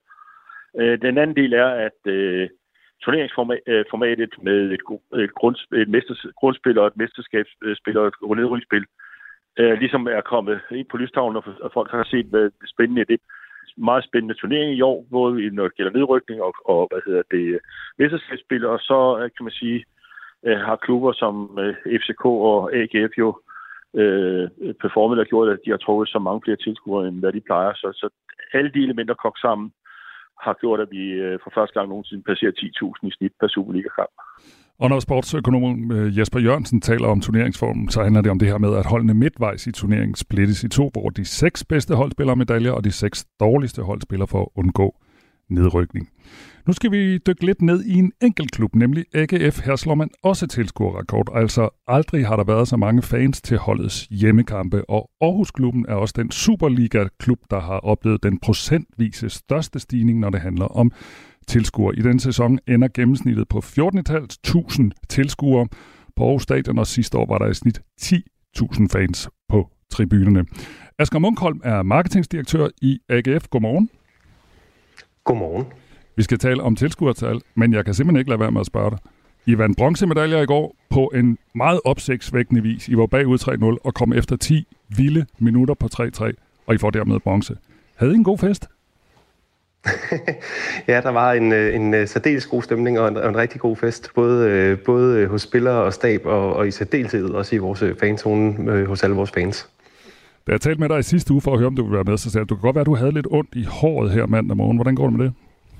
Øh, den anden del er, at øh, turneringsformatet med et, et, grundspil, et mesters, grundspil og et mesterskabsspil og et nedrykningsspil øh, ligesom er kommet ind på lystavlen, og folk har set, hvad det spændende er det. Meget spændende turnering i år, både når det gælder nedrykning og, og hvad hedder det, mesterskabsspil, og så kan man sige, har klubber som F C K og A G F jo øh, performet og gjort, at de har trukket så mange flere tilskuere, end hvad de plejer. Så, så alle de elementer kogt sammen har gjort, at vi for første gang nogensinde passerer ti tusind i snit per Superliga-kamp. Og når sportsøkonomen Jesper Jørgensen taler om turneringsformen, så handler det om det her med, at holdene midtvejs i turneringen splittes i to, hvor de seks bedste hold spiller medaljer, og de seks dårligste hold spiller for at undgå nedrykning. Nu skal vi dykke lidt ned i en enkelt klub, nemlig A G F. Her slår man også tilskuerrekord. Altså aldrig har der været så mange fans til holdets hjemmekampe, og Aarhus-klubben er også den Superliga-klub, der har oplevet den procentvise største stigning, når det handler om tilskuere. I den sæson ender gennemsnittet på fjorten tusind fem hundrede tilskuere på Aarhus Stadion, og sidste år var der i snit ti tusind fans på tribunerne. Asger Munkholm er marketingdirektør i A G F. Godmorgen. Godmorgen. Vi skal tale om tilskuertal, men jeg kan simpelthen ikke lade være med at spørge dig. I vandt bronzemedaljer i går på en meget opsigtsvækkende vis. I var bagud tre nul og kom efter ti vilde minutter på tre tre, og I får dermed bronze. Havde I en god fest? Ja, der var en, en særdeles god stemning og en, en rigtig god fest, både, både hos spillere og stab, og, og i særdeleshed også i vores fanzone hos alle vores fans. Da jeg talte med dig i sidste uge for at høre, om du ville være med, så sagde du, det kan godt være, at du havde lidt ondt i håret her mandag morgen. Hvordan går det med det?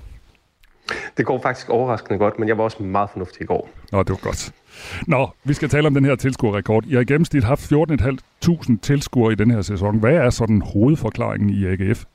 Det går faktisk overraskende godt, men jeg var også meget fornuftig i går. Nå, det var godt. Nå, vi skal tale om den her tilskuerrekord. I har i gennemsnit haft fjorten tusind fem hundrede tilskuere i den her sæson. Hvad er så den hovedforklaringen i A G F?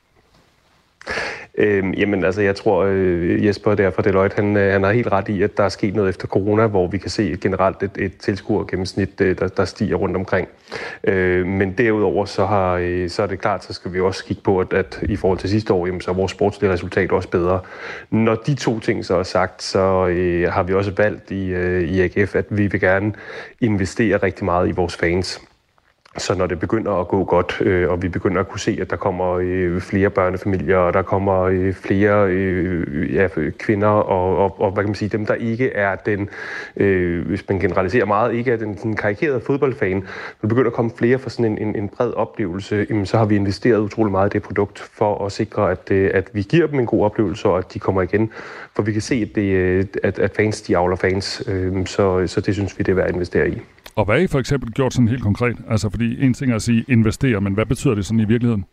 Øhm, jamen altså, jeg tror, øh, Jesper der fra Deloitte, han, han har helt ret i, at der er sket noget efter corona, hvor vi kan se generelt et, et tilskuergennemsnit, der, der stiger rundt omkring. Øh, men derudover, så, har, øh, så er det klart, så skal vi også kigge på, at, at i forhold til sidste år, jamen, så er vores sportslige resultat også bedre. Når de to ting så er sagt, så øh, har vi også valgt i, øh, i A G F, at vi vil gerne investere rigtig meget i vores fans. Så når det begynder at gå godt, øh, og vi begynder at kunne se, at der kommer øh, flere børnefamilier, og der kommer øh, flere øh, ja, kvinder, og, og, og hvad kan man sige, dem der ikke er den, øh, hvis man generaliserer meget, ikke er den, den karikerede fodboldfan, når der begynder at komme flere for sådan en, en, en bred oplevelse, jamen, så har vi investeret utrolig meget i det produkt, for at sikre, at, at vi giver dem en god oplevelse, og at de kommer igen. For vi kan se, at, det, at, at fans, de avler fans, øh, så, så det synes vi, det er værd at investere i. Og hvad har I for eksempel gjort sådan helt konkret? Altså, fordi en ting er at sige investere, men hvad betyder det sådan i virkeligheden?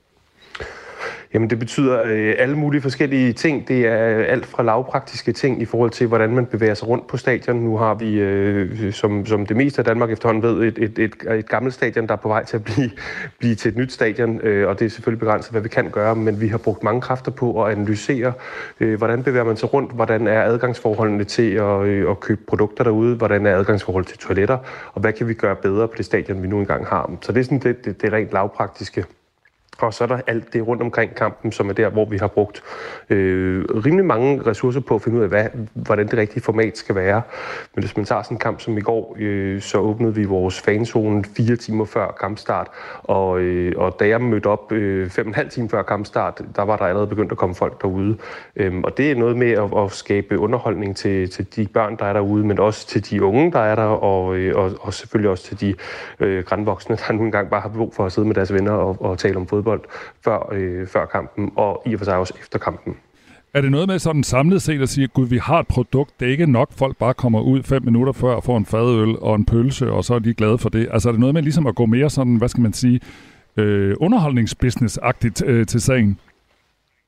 Jamen det betyder øh, alle mulige forskellige ting. Det er alt fra lavpraktiske ting i forhold til, hvordan man bevæger sig rundt på stadion. Nu har vi, øh, som, som det meste af Danmark efterhånden ved, et, et, et, et gammelt stadion, der er på vej til at blive, blive til et nyt stadion. Øh, og det er selvfølgelig begrænset, hvad vi kan gøre, men vi har brugt mange kræfter på at analysere, øh, hvordan bevæger man sig rundt, hvordan er adgangsforholdene til at, øh, at købe produkter derude, hvordan er adgangsforholdet til toiletter, og hvad kan vi gøre bedre på det stadion, vi nu engang har. Så det er sådan det, det, det rent lavpraktiske. Og så er der alt det rundt omkring kampen, som er der, hvor vi har brugt øh, rimelig mange ressourcer på at finde ud af, hvad, hvordan det rigtige format skal være. Men hvis man tager sådan en kamp som i går, øh, så åbnede vi vores fanzone fire timer før kampstart. Og, øh, og da jeg mødte op øh, fem og en halv time før kampstart, der var der allerede begyndt at komme folk derude. Øhm, og det er noget med at, at skabe underholdning til, til de børn, der er derude, men også til de unge, der er der, og, øh, og, og selvfølgelig også til de øh, grandvoksne, der nu engang bare har brug for at sidde med deres venner og, og tale om fodbold før, øh, før kampen, og i og for sig også efter kampen. Er det noget med sådan samlet set at sige, at gud, vi har et produkt, det er ikke nok, folk bare kommer ud fem minutter før og får en fadøl og en pølse, og så er de glade for det? Altså er det noget med ligesom at gå mere sådan, hvad skal man sige, øh, underholdningsbusiness-agtigt øh, til sagen?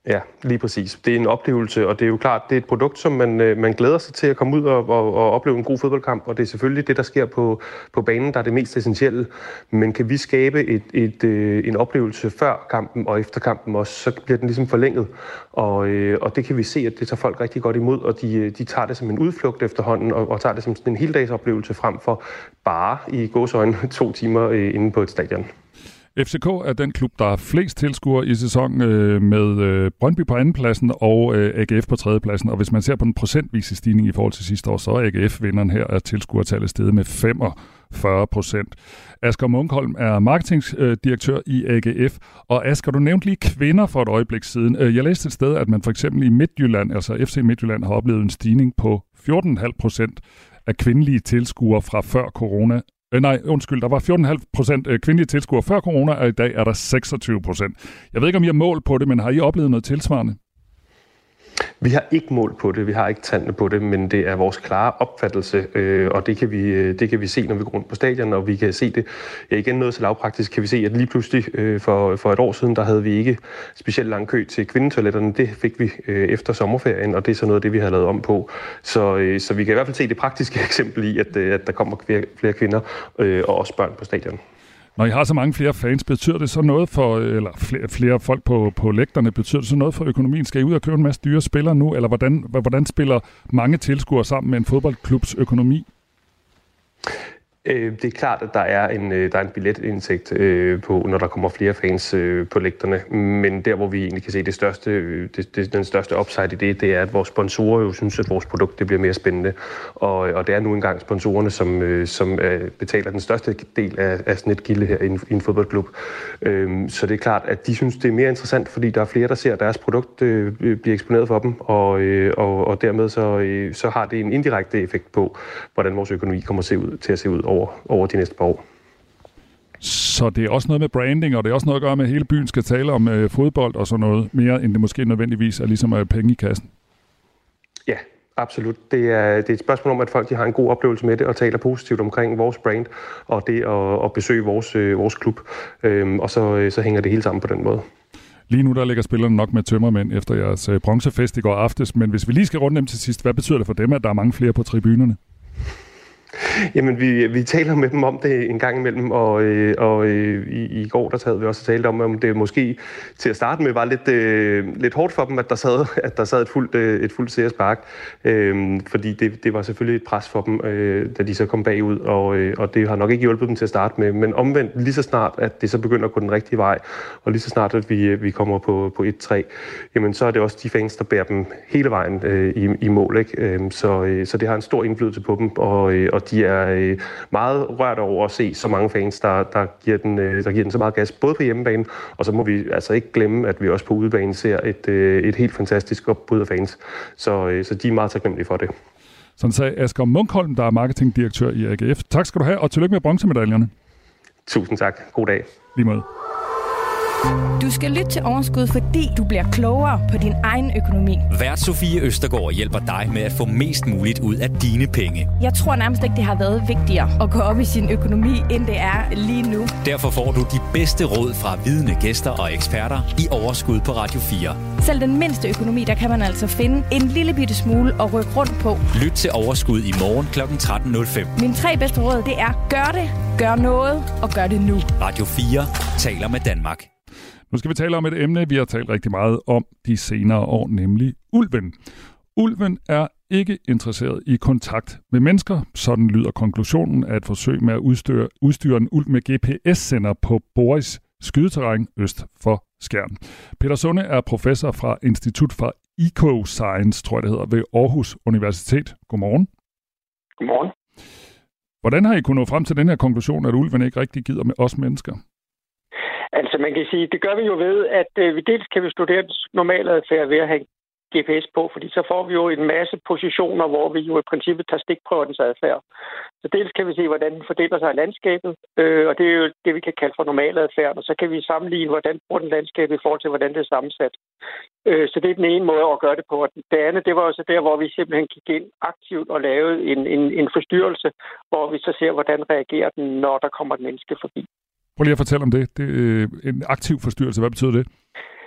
Ja, lige præcis. Det er en oplevelse, og det er jo klart, det er et produkt, som man, man glæder sig til at komme ud og, og, og opleve en god fodboldkamp, og det er selvfølgelig det, der sker på, på banen, der er det mest essentielle. Men kan vi skabe et, et, et, en oplevelse før kampen og efter kampen også, så bliver den ligesom forlænget. Og, og det kan vi se, at det tager folk rigtig godt imod, og de, de tager det som en udflugt efterhånden, og, og tager det som en heldagsoplevelse frem for bare i gåseøjne to timer inde på et stadion. F C K er den klub, der har flest tilskuere i sæsonen øh, med øh, Brøndby på andenpladsen og øh, A G F på tredjepladsen. Og hvis man ser på den procentvise stigning i forhold til sidste år, så er A G F-vinderen her af tilskuertallet steget med femogfyrre procent. Asger Munkholm er marketingdirektør i A G F. Og Asger, du nævnte lige kvinder for et øjeblik siden. Jeg læste et sted, at man for eksempel i Midtjylland, altså F C Midtjylland, har oplevet en stigning på fjorten komma fem procent af kvindelige tilskuere fra før corona. Nej, undskyld, der var fjorten komma fem procent kvindelige tilskuere før corona, og i dag er der seksogtyve procent. Jeg ved ikke, om I har mål på det, men har I oplevet noget tilsvarende? Vi har ikke mål på det, vi har ikke tallene på det, men det er vores klare opfattelse, øh, og det kan, vi, det kan vi se, når vi går rundt på stadion, og vi kan se det. Ja, igen noget så lavpraktisk kan vi se, at lige pludselig øh, for, for et år siden, der havde vi ikke specielt lang kø til kvindetoiletterne. Det fik vi øh, efter sommerferien, og det er så noget af det, vi har lavet om på. Så, øh, så vi kan i hvert fald se det praktiske eksempel i, at, øh, at der kommer flere kvinder øh, og også børn på stadion. Når I har så mange flere fans, betyder det så noget for, eller flere, flere folk på, på lægterne, betyder det så noget for økonomien? Skal I ud og købe en masse dyre spillere nu, eller hvordan, hvordan spiller mange tilskuere sammen med en fodboldklubs økonomi? Det er klart, at der er en, der er en billetindtægt på, når der kommer flere fans på lægterne. Men der, hvor vi egentlig kan se det største, det, det, den største upside i det, det er, at vores sponsorer jo synes, at vores produkt det bliver mere spændende. Og, og det er nu engang sponsorerne, som, som betaler den største del af, af sådan et gilde her i en, i en fodboldklub. Så det er klart, at de synes, det er mere interessant, fordi der er flere, der ser, at deres produkt bliver eksponeret for dem. Og, og, og dermed så, så har det en indirekte effekt på, hvordan vores økonomi kommer til at se ud, til at se ud over over de næste par år. Så det er også noget med branding, og det er også noget at gøre med, at hele byen skal tale om øh, fodbold og sådan noget mere, end det måske nødvendigvis er ligesom øh, penge i kassen? Ja, absolut. Det er, det er et spørgsmål om, at folk de har en god oplevelse med det og taler positivt omkring vores brand og det at, at besøge vores, øh, vores klub. Øhm, og så, øh, så hænger det hele sammen på den måde. Lige nu der ligger spillerne nok med tømmermænd efter jeres øh, bronzefest i går aftes, men hvis vi lige skal runde dem til sidst, hvad betyder det for dem, at der er mange flere på tribunerne? Jamen, vi, vi taler med dem om det en gang imellem, og, øh, og øh, i, i går der havde vi også talt om, om det måske til at starte med var lidt, øh, lidt hårdt for dem, at der sad, at der sad et fuldt, øh, et fuldt Sears Park, øh, fordi det, det var selvfølgelig et pres for dem, øh, da de så kom bagud, og, øh, og det har nok ikke hjulpet dem til at starte med, men omvendt lige så snart, at det så begynder at gå den rigtige vej, og lige så snart, at vi, vi kommer på, på et tre, jamen så er det også de fans, der bærer dem hele vejen øh, i, i mål, ikke? Øh, så, øh, så det har en stor indflydelse på dem, og, øh, og de er meget rørt over at se så mange fans, der, der, giver den, der giver den så meget gas, både på hjemmebane, og så må vi altså ikke glemme, at vi også på udebane ser et, et helt fantastisk opbud af fans. Så, så de er meget taknemmelige for det. Sådan sagde Asger Munkholm, der er marketingdirektør i A G F. Tak skal du have, og tillykke med bronzemedaljerne. Tusind tak. God dag. Lige måde. Du skal lytte til Overskud, fordi du bliver klogere på din egen økonomi. Vært Sofie Østergaard hjælper dig med at få mest muligt ud af dine penge. Jeg tror nærmest ikke, det har været vigtigere at gå op i sin økonomi, end det er lige nu. Derfor får du de bedste råd fra vidende gæster og eksperter i Overskud på Radio fire. Selv den mindste økonomi, der kan man altså finde en lille bitte smule at rykke rundt på. Lyt til Overskud i morgen klokken tretten nul fem. Mine tre bedste råd, det er gør det, gør noget og gør det nu. Radio fire taler med Danmark. Nu skal vi tale om et emne, vi har talt rigtig meget om de senere år, nemlig ulven. Ulven er ikke interesseret i kontakt med mennesker. Sådan lyder konklusionen af et forsøg med at udstyre, udstyre en ulv med G P S-sender på Boris skydeterræn øst for Skjern. Peter Sunde er professor fra Institut for Ecoscience, tror jeg det hedder, ved Aarhus Universitet. Godmorgen. Godmorgen. Hvordan har I kunnet nå frem til den her konklusion, at ulven ikke rigtig gider med os mennesker? Altså man kan sige, det gør vi jo ved, at øh, vi dels kan vi studere dens normale adfærd ved at have G P S på, fordi så får vi jo en masse positioner, hvor vi jo i princippet tager stikprøver dens adfærd. Så dels kan vi se, hvordan den fordeler sig i landskabet, øh, og det er jo det, vi kan kalde for normal adfærd, og så kan vi sammenligne, hvordan bruger den landskabet i forhold til, hvordan det er sammensat. Øh, så det er den ene måde at gøre det på. Og det andet, det var også der, hvor vi simpelthen gik ind aktivt og lavede en, en, en forstyrrelse, hvor vi så ser, hvordan reagerer den, når der kommer et menneske forbi. Prøv lige at fortælle om det. Det er en aktiv forstyrrelse. Hvad betyder det?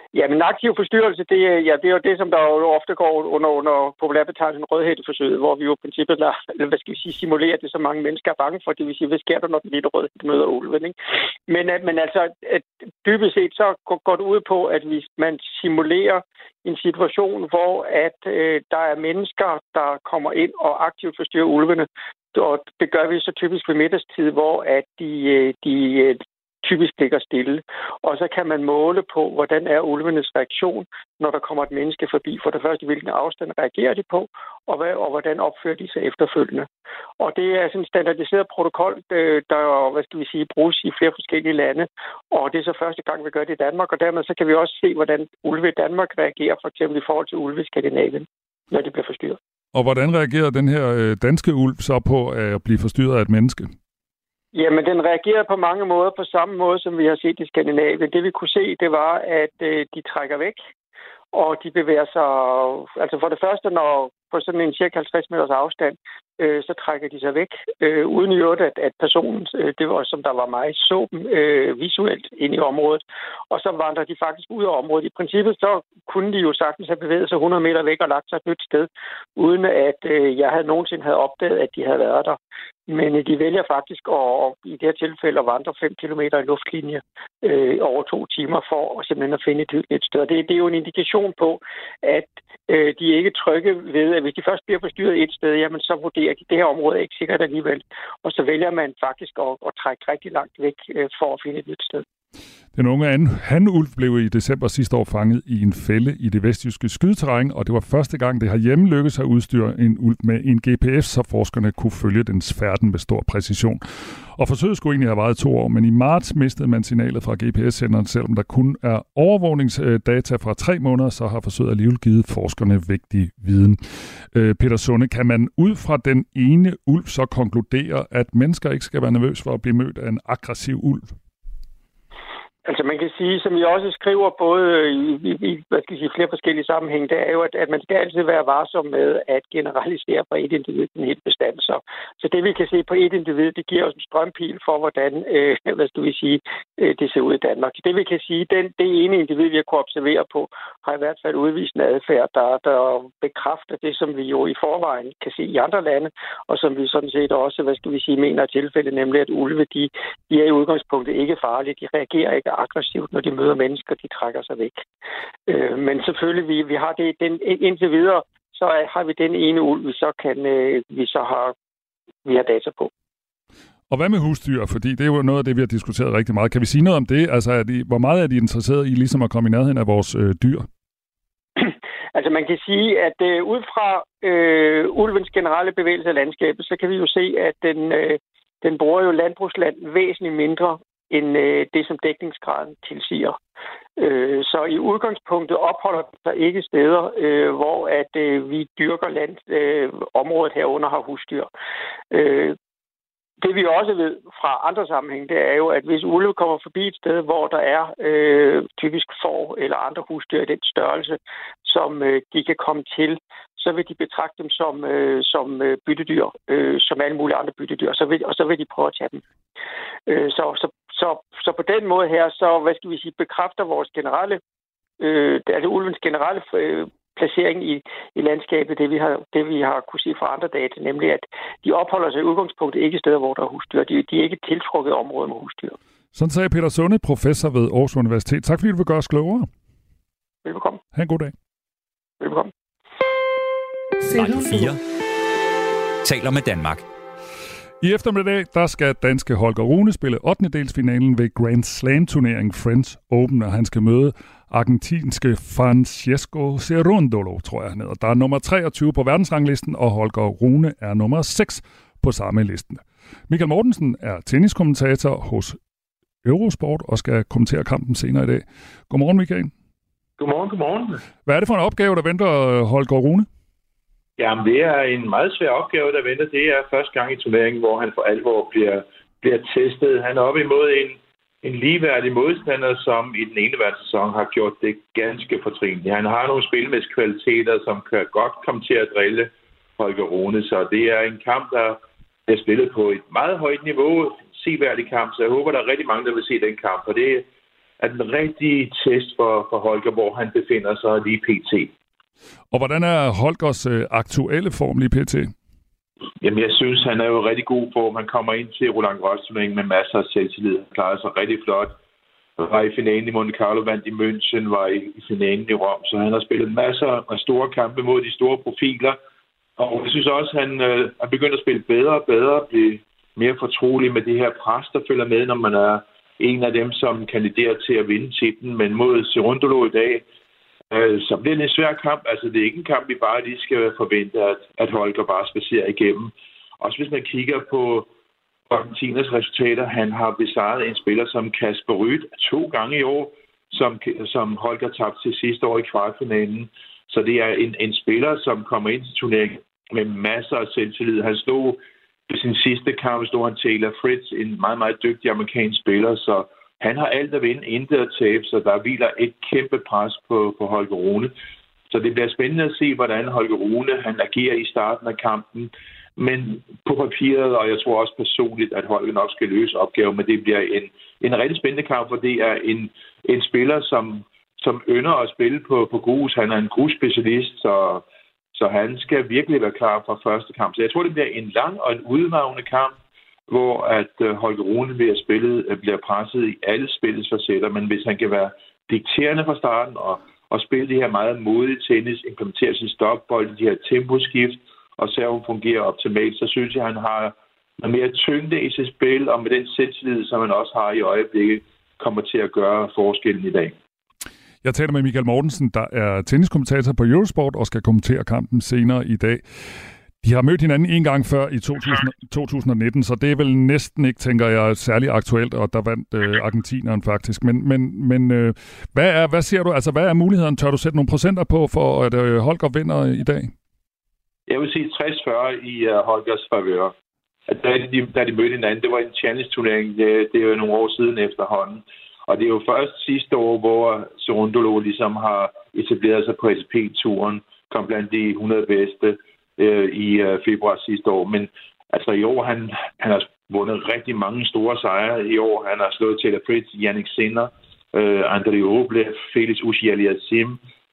Ja, men aktiv forstyrrelse, det, ja, det er jo det, som der jo ofte går under, under populærbetegnelsen rødhætteforsøget, hvor vi jo i princippet der, eller hvad skal vi sige, simulerer det, som mange mennesker er bange for. Det vil sige, hvad sker der, når den lille rødhætte møder ulven, ikke? Men, men altså, at dybest set så går det ud på, at hvis man simulerer en situation, hvor at øh, der er mennesker, der kommer ind og aktivt forstyrrer ulvene, og det gør vi så typisk ved middagstid, hvor at de, de typisk ligger stille. Og så kan man måle på, hvordan er ulvenes reaktion, når der kommer et menneske forbi. For det første, hvilken afstand reagerer de på, og, hvad, og hvordan opfører de sig efterfølgende. Og det er sådan en standardiseret protokol, der hvad skal vi sige, bruges i flere forskellige lande. Og det er så første gang, vi gør det i Danmark. Og dermed så kan vi også se, hvordan ulve i Danmark reagerer, for eksempel i forhold til ulve i Skandinavien, når de bliver forstyrret. Og hvordan reagerer den her danske ulv så på at blive forstyrret af et menneske? Jamen, den reagerede på mange måder på samme måde, som vi har set i Skandinavien. Det vi kunne se, det var, at øh, de trækker væk, og de bevæger sig... Altså for det første, når på sådan en cirka halvtreds meters afstand, øh, så trækker de sig væk, øh, uden i øvrigt, at, at personen, øh, det var som der var mig, så dem øh, visuelt ind i området. Og så vandrer de faktisk ud af området. I princippet så kunne de jo sagtens have bevæget sig hundrede meter væk og lagt sig et nyt sted, uden at øh, jeg havde nogensinde havde opdaget, at de havde været der. Men øh, de vælger faktisk at, i det her tilfælde at vandre fem kilometer i luftlinje øh, over to timer for at simpelthen at finde et nyt sted. Det, det er jo en indikation på, at øh, de er ikke trygge ved, at hvis de først bliver forstyrret et sted, jamen så vurderer de, at det her område er ikke sikkert alligevel. Og så vælger man faktisk at, at trække rigtig langt væk øh, for at finde et nyt sted. Den unge hanulv blev i december sidste år fanget i en fælde i det vestjyske skydeterræn, og det var første gang, det herhjemme lykkedes at udstyre en ulv med en G P S, så forskerne kunne følge dens færden med stor præcision. Og forsøget skulle egentlig have varet to år, men i marts mistede man signalet fra G P S-senderen, selvom der kun er overvågningsdata fra tre måneder, så har forsøget alligevel givet forskerne vigtig viden. Peter Sunde, kan man ud fra den ene ulv så konkludere, at mennesker ikke skal være nervøse for at blive mødt af en aggressiv ulv? Altså man kan sige, som jeg også skriver både i, i, i hvad skal jeg sige, flere forskellige sammenhænge, det er jo, at, at man skal altid være varsom med at generalisere fra et individ til en helt bestand. Så, så det vi kan se på et individ, det giver os en strømpil for, hvordan øh, hvad skal vi sige, øh, det ser ud i Danmark. Det vi kan sige, den, det ene individ, vi har kunnet observere på, har i hvert fald udvist en adfærd, der, der bekræfter det, som vi jo i forvejen kan se i andre lande, og som vi sådan set også, hvad skal vi sige, mener i tilfælde, nemlig at ulve, de, de er i udgangspunktet ikke farlige, de reagerer ikke aggressivt, når de møder mennesker, de trækker sig væk. Øh, men selvfølgelig, vi, vi har det den, indtil videre, så har vi den ene ulv, vi så kan, øh, vi så har, vi har data på. Og hvad med husdyr? Fordi det er jo noget af det, vi har diskuteret rigtig meget. Kan vi sige noget om det? Altså, er de, hvor meget er de interesseret i ligesom at komme i nærheden af vores øh, dyr? Altså man kan sige, at øh, ud fra øh, ulvens generelle bevægelse af landskabet, så kan vi jo se, at den, øh, den bruger jo landbrugsland væsentligt mindre end øh, det, som dækningsgraden tilsiger. Øh, så i udgangspunktet opholder der ikke steder, øh, hvor at øh, vi dyrker land, øh, området herunder har husdyr. Øh, Det vi også ved fra andre sammenhæng, det er jo, at hvis ulve kommer forbi et sted, hvor der er øh, typisk får eller andre husdyr i den størrelse, som øh, de kan komme til, så vil de betragte dem som, øh, som øh, byttedyr, øh, som alle mulige andre byttedyr, så vil, og så vil de prøve at tage dem. Øh, så, så, så, så på den måde her, så hvad skal vi sige, bekræfter vores generelle, øh, altså ulvens generelle øh, placering i, i landskabet, det vi, har, det vi har kunne se fra andre data, nemlig at de opholder sig i udgangspunktet ikke steder, hvor der er husdyr. De, de er ikke tiltrukket områder med husdyr. Sådan sagde Peter Sunde, professor ved Aarhus Universitet. Tak fordi du vil gøre os klogere. Velbekomme. Ha' en god dag. Velbekomme. Radio fire taler med Danmark. I eftermiddag der skal danske Holger Rune spille ottendedelsfinalen ved Grand Slam-turneringen French Open, og han skal møde argentinske Francesco Cerundolo, tror jeg han hedder. Der er nummer treogtyve på verdensranglisten, og Holger Rune er nummer seks på samme listen. Michael Mortensen er tenniskommentator hos Eurosport og skal kommentere kampen senere i dag. Godmorgen, Michael. Godmorgen, godmorgen. Hvad er det for en opgave, der venter Holger Rune? Jamen, det er en meget svær opgave, der venter. Det er første gang i turneringen, hvor han for alvor bliver, bliver testet. Han er oppe imod en, en ligeværdig modstander, som i den ene sæson har gjort det ganske fortrinligt. Han har nogle spilmæssige kvaliteter, som kan godt komme til at drille Holger Rune. Så det er en kamp, der er spillet på et meget højt niveau. Seværdig kamp, så jeg håber, der er rigtig mange, der vil se den kamp. Og det, er den rigtige test for, for Holger, hvor han befinder sig lige pt. Og hvordan er Holgers øh, aktuelle form lige pt? Jamen, jeg synes, han er jo rigtig god form. Han kommer ind til Roland Garros-turneringen med masser af selvtillid. Han klarer sig rigtig flot. Var i finalen i Monte Carlo, vandt i München, var i, i finalen i Rom. Så han har spillet masser af store kampe mod de store profiler. Og jeg synes også, at han øh, er begyndt at spille bedre og bedre, blive mere fortrolig med det her pres, der følger med, når man er en af dem, som kandiderer til at vinde titlen. Men mod Cerundolo i dag, øh, så bliver det en svær kamp. Altså, det er ikke en kamp, vi bare lige skal forvente, at, at Holger bare spacerer igennem. Også hvis man kigger på Argentinas resultater, han har besejret en spiller som Kasper Ruud to gange i år, som, som Holger tabte til sidste år i kvartfinalen. Så det er en, en spiller, som kommer ind til turneringen med masser af selvtillid. Han slog i sin sidste kamp, stod han Taylor Fritz, en meget, meget dygtig amerikansk spiller, så han har alt at vinde, intet at tabe, så der hviler et kæmpe pres på, på Holger Rune. Så det bliver spændende at se, hvordan Holger Rune han agerer i starten af kampen. Men på papiret, og jeg tror også personligt, at Holger nok skal løse opgaven, men det bliver en, en rigtig spændende kamp, for det er en, en spiller, som, som ynder at spille på, på grus. Han er en grusspecialist, så, så han skal virkelig være klar fra første kamp. Så jeg tror, det bliver en lang og en udmavnende kamp, hvor at uh, Holger Rune ved at spille uh, bliver presset i alle spillets facetter, men hvis han kan være dikterende fra starten og, og spille det her meget modige tennis, implementere sin stopbold, de her temposkift, og serven fungerer optimalt, så synes jeg, at han har mere tyngde i sit spil, og med den selvtillid, som han også har i øjeblikket, kommer til at gøre forskellen i dag. Jeg taler med Michael Mortensen, der er tenniskommentator på Eurosport og skal kommentere kampen senere i dag. De har mødt hinanden en gang før i to tusind nitten, så det er vel næsten ikke, tænker jeg, særlig aktuelt, og der vandt øh, argentineren faktisk. Men, men, men øh, hvad, er, hvad ser du, altså hvad er muligheden? Tør du sætte nogle procenter på, for at øh, Holger vinder i dag? Jeg vil sige tres fyrre i uh, Holgers favør. Da de, da de mødte hinanden, det var en challenge-turnering, det, det er jo nogle år siden efterhånden. Og det er jo først sidste år, hvor Cerundolo ligesom har etableret sig på A T P-turen, kom blandt de hundrede bedste øh, i øh, februar sidste år. Men altså i år, han, han har vundet rigtig mange store sejre i år. Han har slået Taylor Fritz, Jannik Sinner, øh, Andrei Rublev, Felix Auger-Aliassime.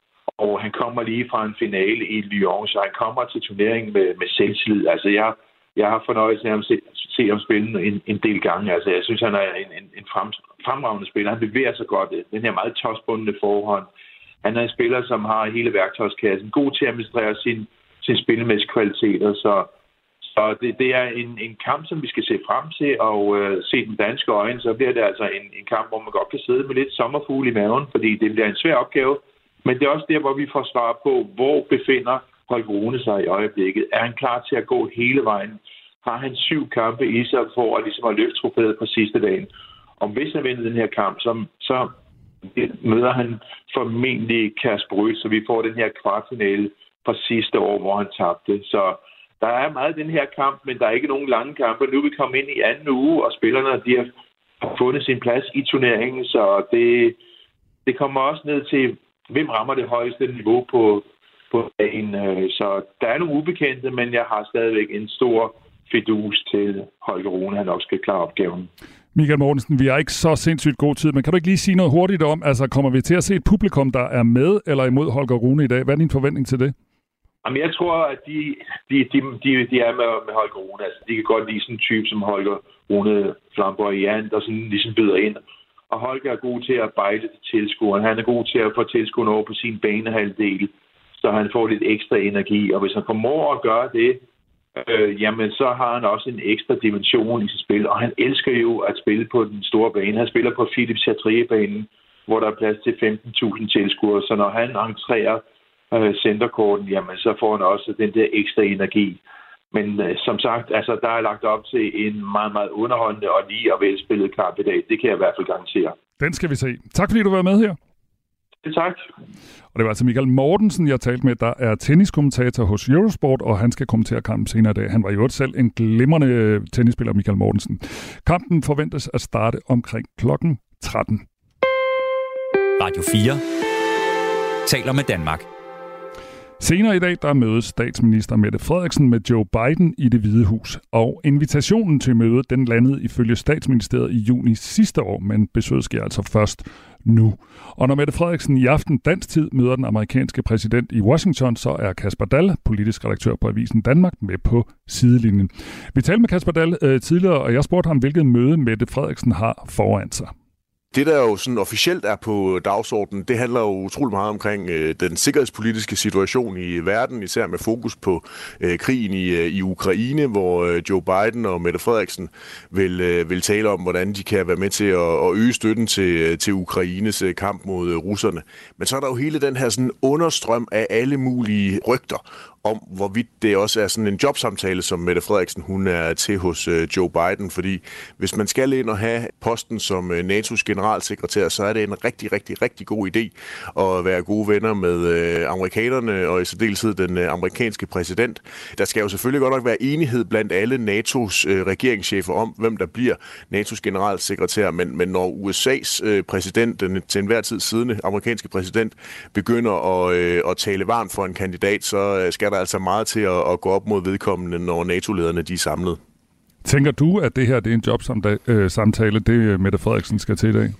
Og han kommer lige fra en finale i Lyon, så han kommer til turneringen med, med selvtillid. Altså, jeg, jeg har fornøjelse af at se, se ham spille en, en del gange. Altså, jeg synes, han er en, en, en frem, fremragende spiller. Han bevæger sig godt. Den her meget tosbundne forhånd. Han er en spiller, som har hele værktøjskassen. God til at administrere sin, sin spillemæssige kvaliteter. Så, så det, det er en, en kamp, som vi skal se frem til. Og øh, se den danske øjne, så bliver det altså en, en kamp, hvor man godt kan sidde med lidt sommerfugle i maven. Fordi det bliver en svær opgave. Men det er også der, hvor vi får svar på, hvor befinder Holger Rune sig i øjeblikket. Er han klar til at gå hele vejen? Har han syv kampe i sig for at, ligesom at løfte trofæet på sidste dagen? Og hvis han vinder den her kamp, så, så møder han formentlig Kasper Ruud, så vi får den her kvartfinale fra sidste år, hvor han tabte. Så der er meget den her kamp, men der er ikke nogen lange kampe. Nu er vi kommet ind i anden uge, og spillerne de har fundet sin plads i turneringen, så det, det kommer også ned til, hvem rammer det højeste niveau på, på dagen. Så der er nogle ubekendte, men jeg har stadigvæk en stor fidus til Holger Rune, han nok skal klare opgaven. Michael Mortensen, vi har ikke så sindssygt god tid, men kan du ikke lige sige noget hurtigt om, altså kommer vi til at se et publikum, der er med eller imod Holger Rune i dag? Hvad er din forventning til det? Jamen, jeg tror, at de, de, de, de, de er med, med Holger Rune. Altså, de kan godt lide sådan en type som Holger Rune, flamboyant, og sådan ligesom byder ind. Og Holger er god til at bejle til tilskueren. Han er god til at få tilskueren over på sin banehalvdel, så han får lidt ekstra energi. Og hvis han formår at gøre det, øh, jamen så har han også en ekstra dimension i sit spil. Og han elsker jo at spille på den store bane. Han spiller på Philippe Chatrier-banen, hvor der er plads til femten tusind tilskuere. Så når han entrerer øh, centerkorten, jamen så får han også den der ekstra energi. Men øh, som sagt, altså, der er lagt op til en meget, meget underholdende og lige og velspillet kamp i dag. Det kan jeg i hvert fald garantere. Den skal vi se. Tak fordi du var med her. Tak. Og det var altså Michael Mortensen, jeg talte med, der er tenniskommentator hos Eurosport, og han skal kommentere kampen senere i dag. Han var jo selv en glimrende tennisspiller, Michael Mortensen. Kampen forventes at starte omkring klokken tretten. Radio fire taler med Danmark. Senere i dag, der mødes statsminister Mette Frederiksen med Joe Biden i Det Hvide Hus. Og invitationen til mødet, den landede ifølge statsministeriet i juni sidste år, men besøget sker altså først nu. Og når Mette Frederiksen i aften dansk tid møder den amerikanske præsident i Washington, så er Kasper Dahl, politisk redaktør på Avisen Danmark, med på sidelinjen. Vi talte med Kasper Dahl øh, tidligere, og jeg spurgte ham, hvilket møde Mette Frederiksen har foran sig. Det, der jo sådan officielt er på dagsordenen, det handler jo utrolig meget omkring øh, den sikkerhedspolitiske situation i verden, især med fokus på øh, krigen i, øh, i Ukraine, hvor øh, Joe Biden og Mette Frederiksen vil, øh, vil tale om, hvordan de kan være med til at, at øge støtten til, til Ukraines øh, kamp mod øh, russerne. Men så er der jo hele den her sådan understrøm af alle mulige rygter om, hvorvidt det også er sådan en jobsamtale, som Mette Frederiksen hun er til hos øh, Joe Biden. Fordi hvis man skal ind og have posten som øh, N A T O's generalsekretær, så er det en rigtig, rigtig, rigtig god idé at være gode venner med øh, amerikanerne, og i særdeleshed den øh, amerikanske præsident. Der skal jo selvfølgelig godt nok være enighed blandt alle NATO's øh, regeringschefer om, hvem der bliver N A T O's generalsekretær. Men, men når U S A's øh, præsident, den til enhver tid siddende amerikanske præsident, begynder at, øh, at tale varmt for en kandidat, så øh, skal der altså meget til at, at gå op mod vedkommende, når NATO-lederne de er samlet. Tænker du, at det her det er en jobsamtale, det Mette Frederiksen skal til i dag?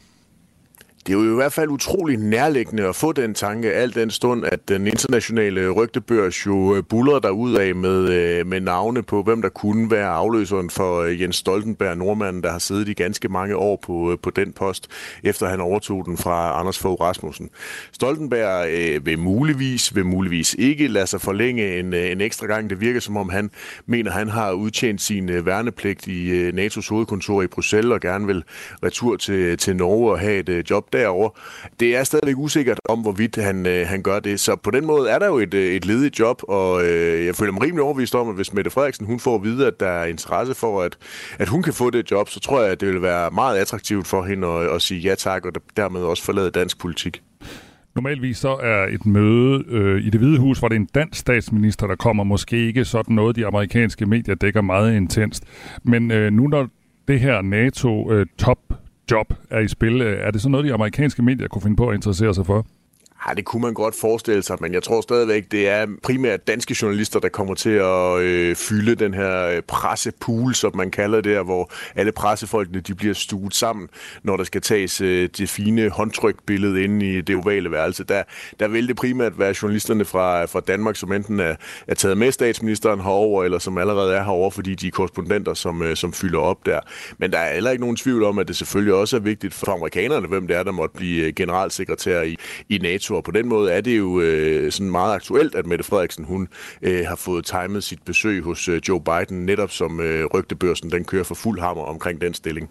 Det er jo i hvert fald utrolig nærliggende at få den tanke, al den stund, at den internationale rygtebørs jo buller derudad med, med navne på, hvem der kunne være afløseren for Jens Stoltenberg, nordmanden, der har siddet i ganske mange år på, på den post, efter han overtog den fra Anders Fogh Rasmussen. Stoltenberg øh, vil muligvis, vil muligvis ikke lade sig forlænge en, en ekstra gang. Det virker som om han mener, han har udtjent sin værnepligt i N A T O's hovedkontor i Bruxelles og gerne vil retur til, til Norge og have et job derovre. Det er stadigvæk usikkert om, hvorvidt han, øh, han gør det. Så på den måde er der jo et, et ledigt job, og øh, jeg føler mig rimelig overbevist om, at hvis Mette Frederiksen hun får at vide, at der er interesse for, at, at hun kan få det job, så tror jeg, at det vil være meget attraktivt for hende at, at sige ja tak, og dermed også forlade dansk politik. Normalvis så er et møde øh, i Det Hvide Hus, hvor det er en dansk statsminister, der kommer, måske ikke sådan noget, de amerikanske medier dækker meget intenst. Men øh, nu når det her NATO-top øh, job er i spil. Er det sådan noget, de amerikanske medier kunne finde på at interessere sig for? Ja, det kunne man godt forestille sig, men jeg tror stadigvæk, det er primært danske journalister, der kommer til at øh, fylde den her pressepool, som man kalder det, hvor alle pressefolkene de bliver stuet sammen, når der skal tages øh, det fine håndtrykbillede inde i det ovale værelse. Der, der vil det primært være journalisterne fra, fra Danmark, som enten er, er taget med statsministeren herover, eller som allerede er herover, fordi de er korrespondenter, som, øh, som fylder op der. Men der er heller ikke nogen tvivl om, at det selvfølgelig også er vigtigt for amerikanerne, hvem det er, der måtte blive generalsekretær i, i NATO. Og på den måde er det jo øh, sådan meget aktuelt, at Mette Frederiksen hun øh, har fået timet sit besøg hos øh, Joe Biden, netop som øh, rygtebørsen den kører for fuld hammer omkring den stilling.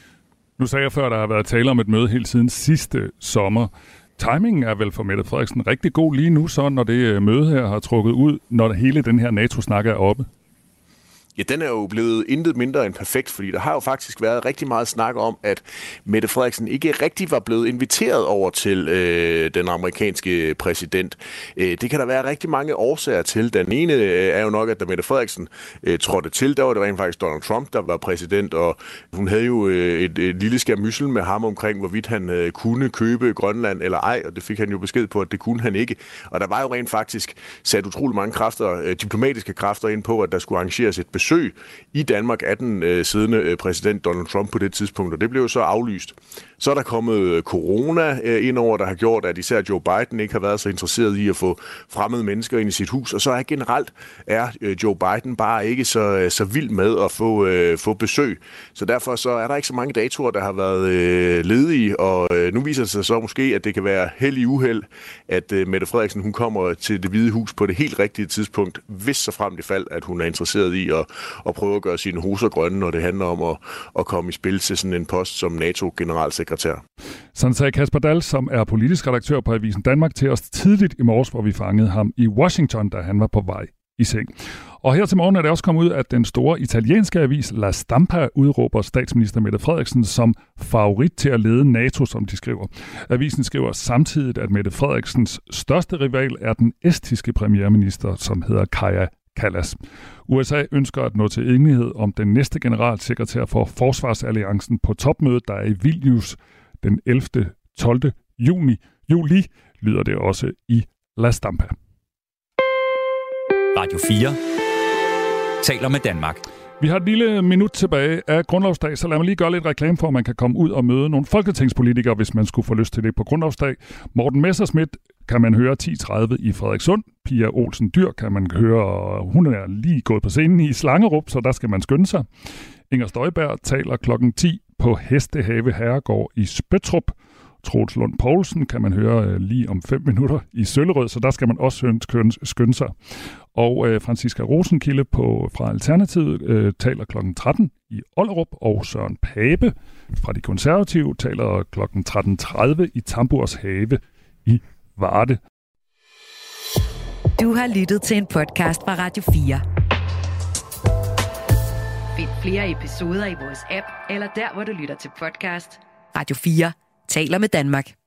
Nu sagde jeg før, at der har været tale om et møde hele siden sidste sommer. Timingen er vel for Mette Frederiksen rigtig god lige nu, så når det møde her har trukket ud, når hele den her NATO-snak er oppe. Ja, den er jo blevet intet mindre end perfekt, fordi der har jo faktisk været rigtig meget snak om, at Mette Frederiksen ikke rigtig var blevet inviteret over til øh, den amerikanske præsident. Øh, det kan der være rigtig mange årsager til. Den ene øh, er jo nok, at da Mette Frederiksen øh, trådte til, der var det rent faktisk Donald Trump, der var præsident, og hun havde jo øh, et, et lille skærmyssel med ham omkring, hvorvidt han øh, kunne købe Grønland eller ej, og det fik han jo besked på, at det kunne han ikke. Og der var jo rent faktisk sat utrolig mange kræfter, øh, diplomatiske kræfter ind på, at der skulle arrangeres et besøg i Danmark af den øh, siddende øh, præsident Donald Trump på det tidspunkt, og det blev jo så aflyst. Så er der kommet corona øh, indover, der har gjort, at især Joe Biden ikke har været så interesseret i at få fremmede mennesker ind i sit hus, og så er generelt er øh, Joe Biden bare ikke så, så vild med at få, øh, få besøg. Så derfor så er der ikke så mange datoer, der har været øh, ledige, og øh, nu viser det sig så måske, at det kan være held i uheld, at øh, Mette Frederiksen hun kommer til Det Hvide Hus på det helt rigtige tidspunkt, hvis så frem det fald, at hun er interesseret i at, at prøve at gøre sine hoser grønne, når det handler om at, at komme i spil til sådan en post som NATO-generalsekretær. Sådan sagde Kasper Dahl, som er politisk redaktør på Avisen Danmark, til os tidligt i morges, hvor vi fangede ham i Washington, da han var på vej i seng. Og her til morgen er det også kommet ud, at den store italienske avis La Stampa udråber statsminister Mette Frederiksen som favorit til at lede NATO, som de skriver. Avisen skriver samtidig, at Mette Frederiksens største rival er den estiske premierminister, som hedder Kaja Kallas. U S A ønsker at nå til enighed om den næste generalsekretær for Forsvarsalliancen på topmødet, der er i Vilnius den ellevte til tolvte juni. Juli lyder det også i La Stampa. Radio fire taler med Danmark. Vi har et lille minut tilbage af Grundlovsdag, så lad mig lige gøre lidt reklame for, at man kan komme ud og møde nogle folketingspolitikere, hvis man skulle få lyst til det på Grundlovsdag. Morten Messerschmidt kan man høre ti tredive i Frederikssund. Pia Olsen Dyr kan man høre, hun er lige gået på scenen i Slangerup, så der skal man skynde sig. Inger Støjberg taler klokken ti på Hestehave Herregård i Spøttrup. Troels Lund Poulsen kan man høre lige om fem minutter i Søllerød, så der skal man også skynde sig. Og øh, Franziska Rosenkilde på, fra Alternativet øh, taler klokken tretten i Ollerup, og Søren Pape fra De Konservative taler klokken tretten tredive i Tamburs Have i Varde. Du har lyttet til en podcast fra Radio fire. Find flere episoder i vores app, eller der, hvor du lytter til podcast. Radio fire taler med Danmark.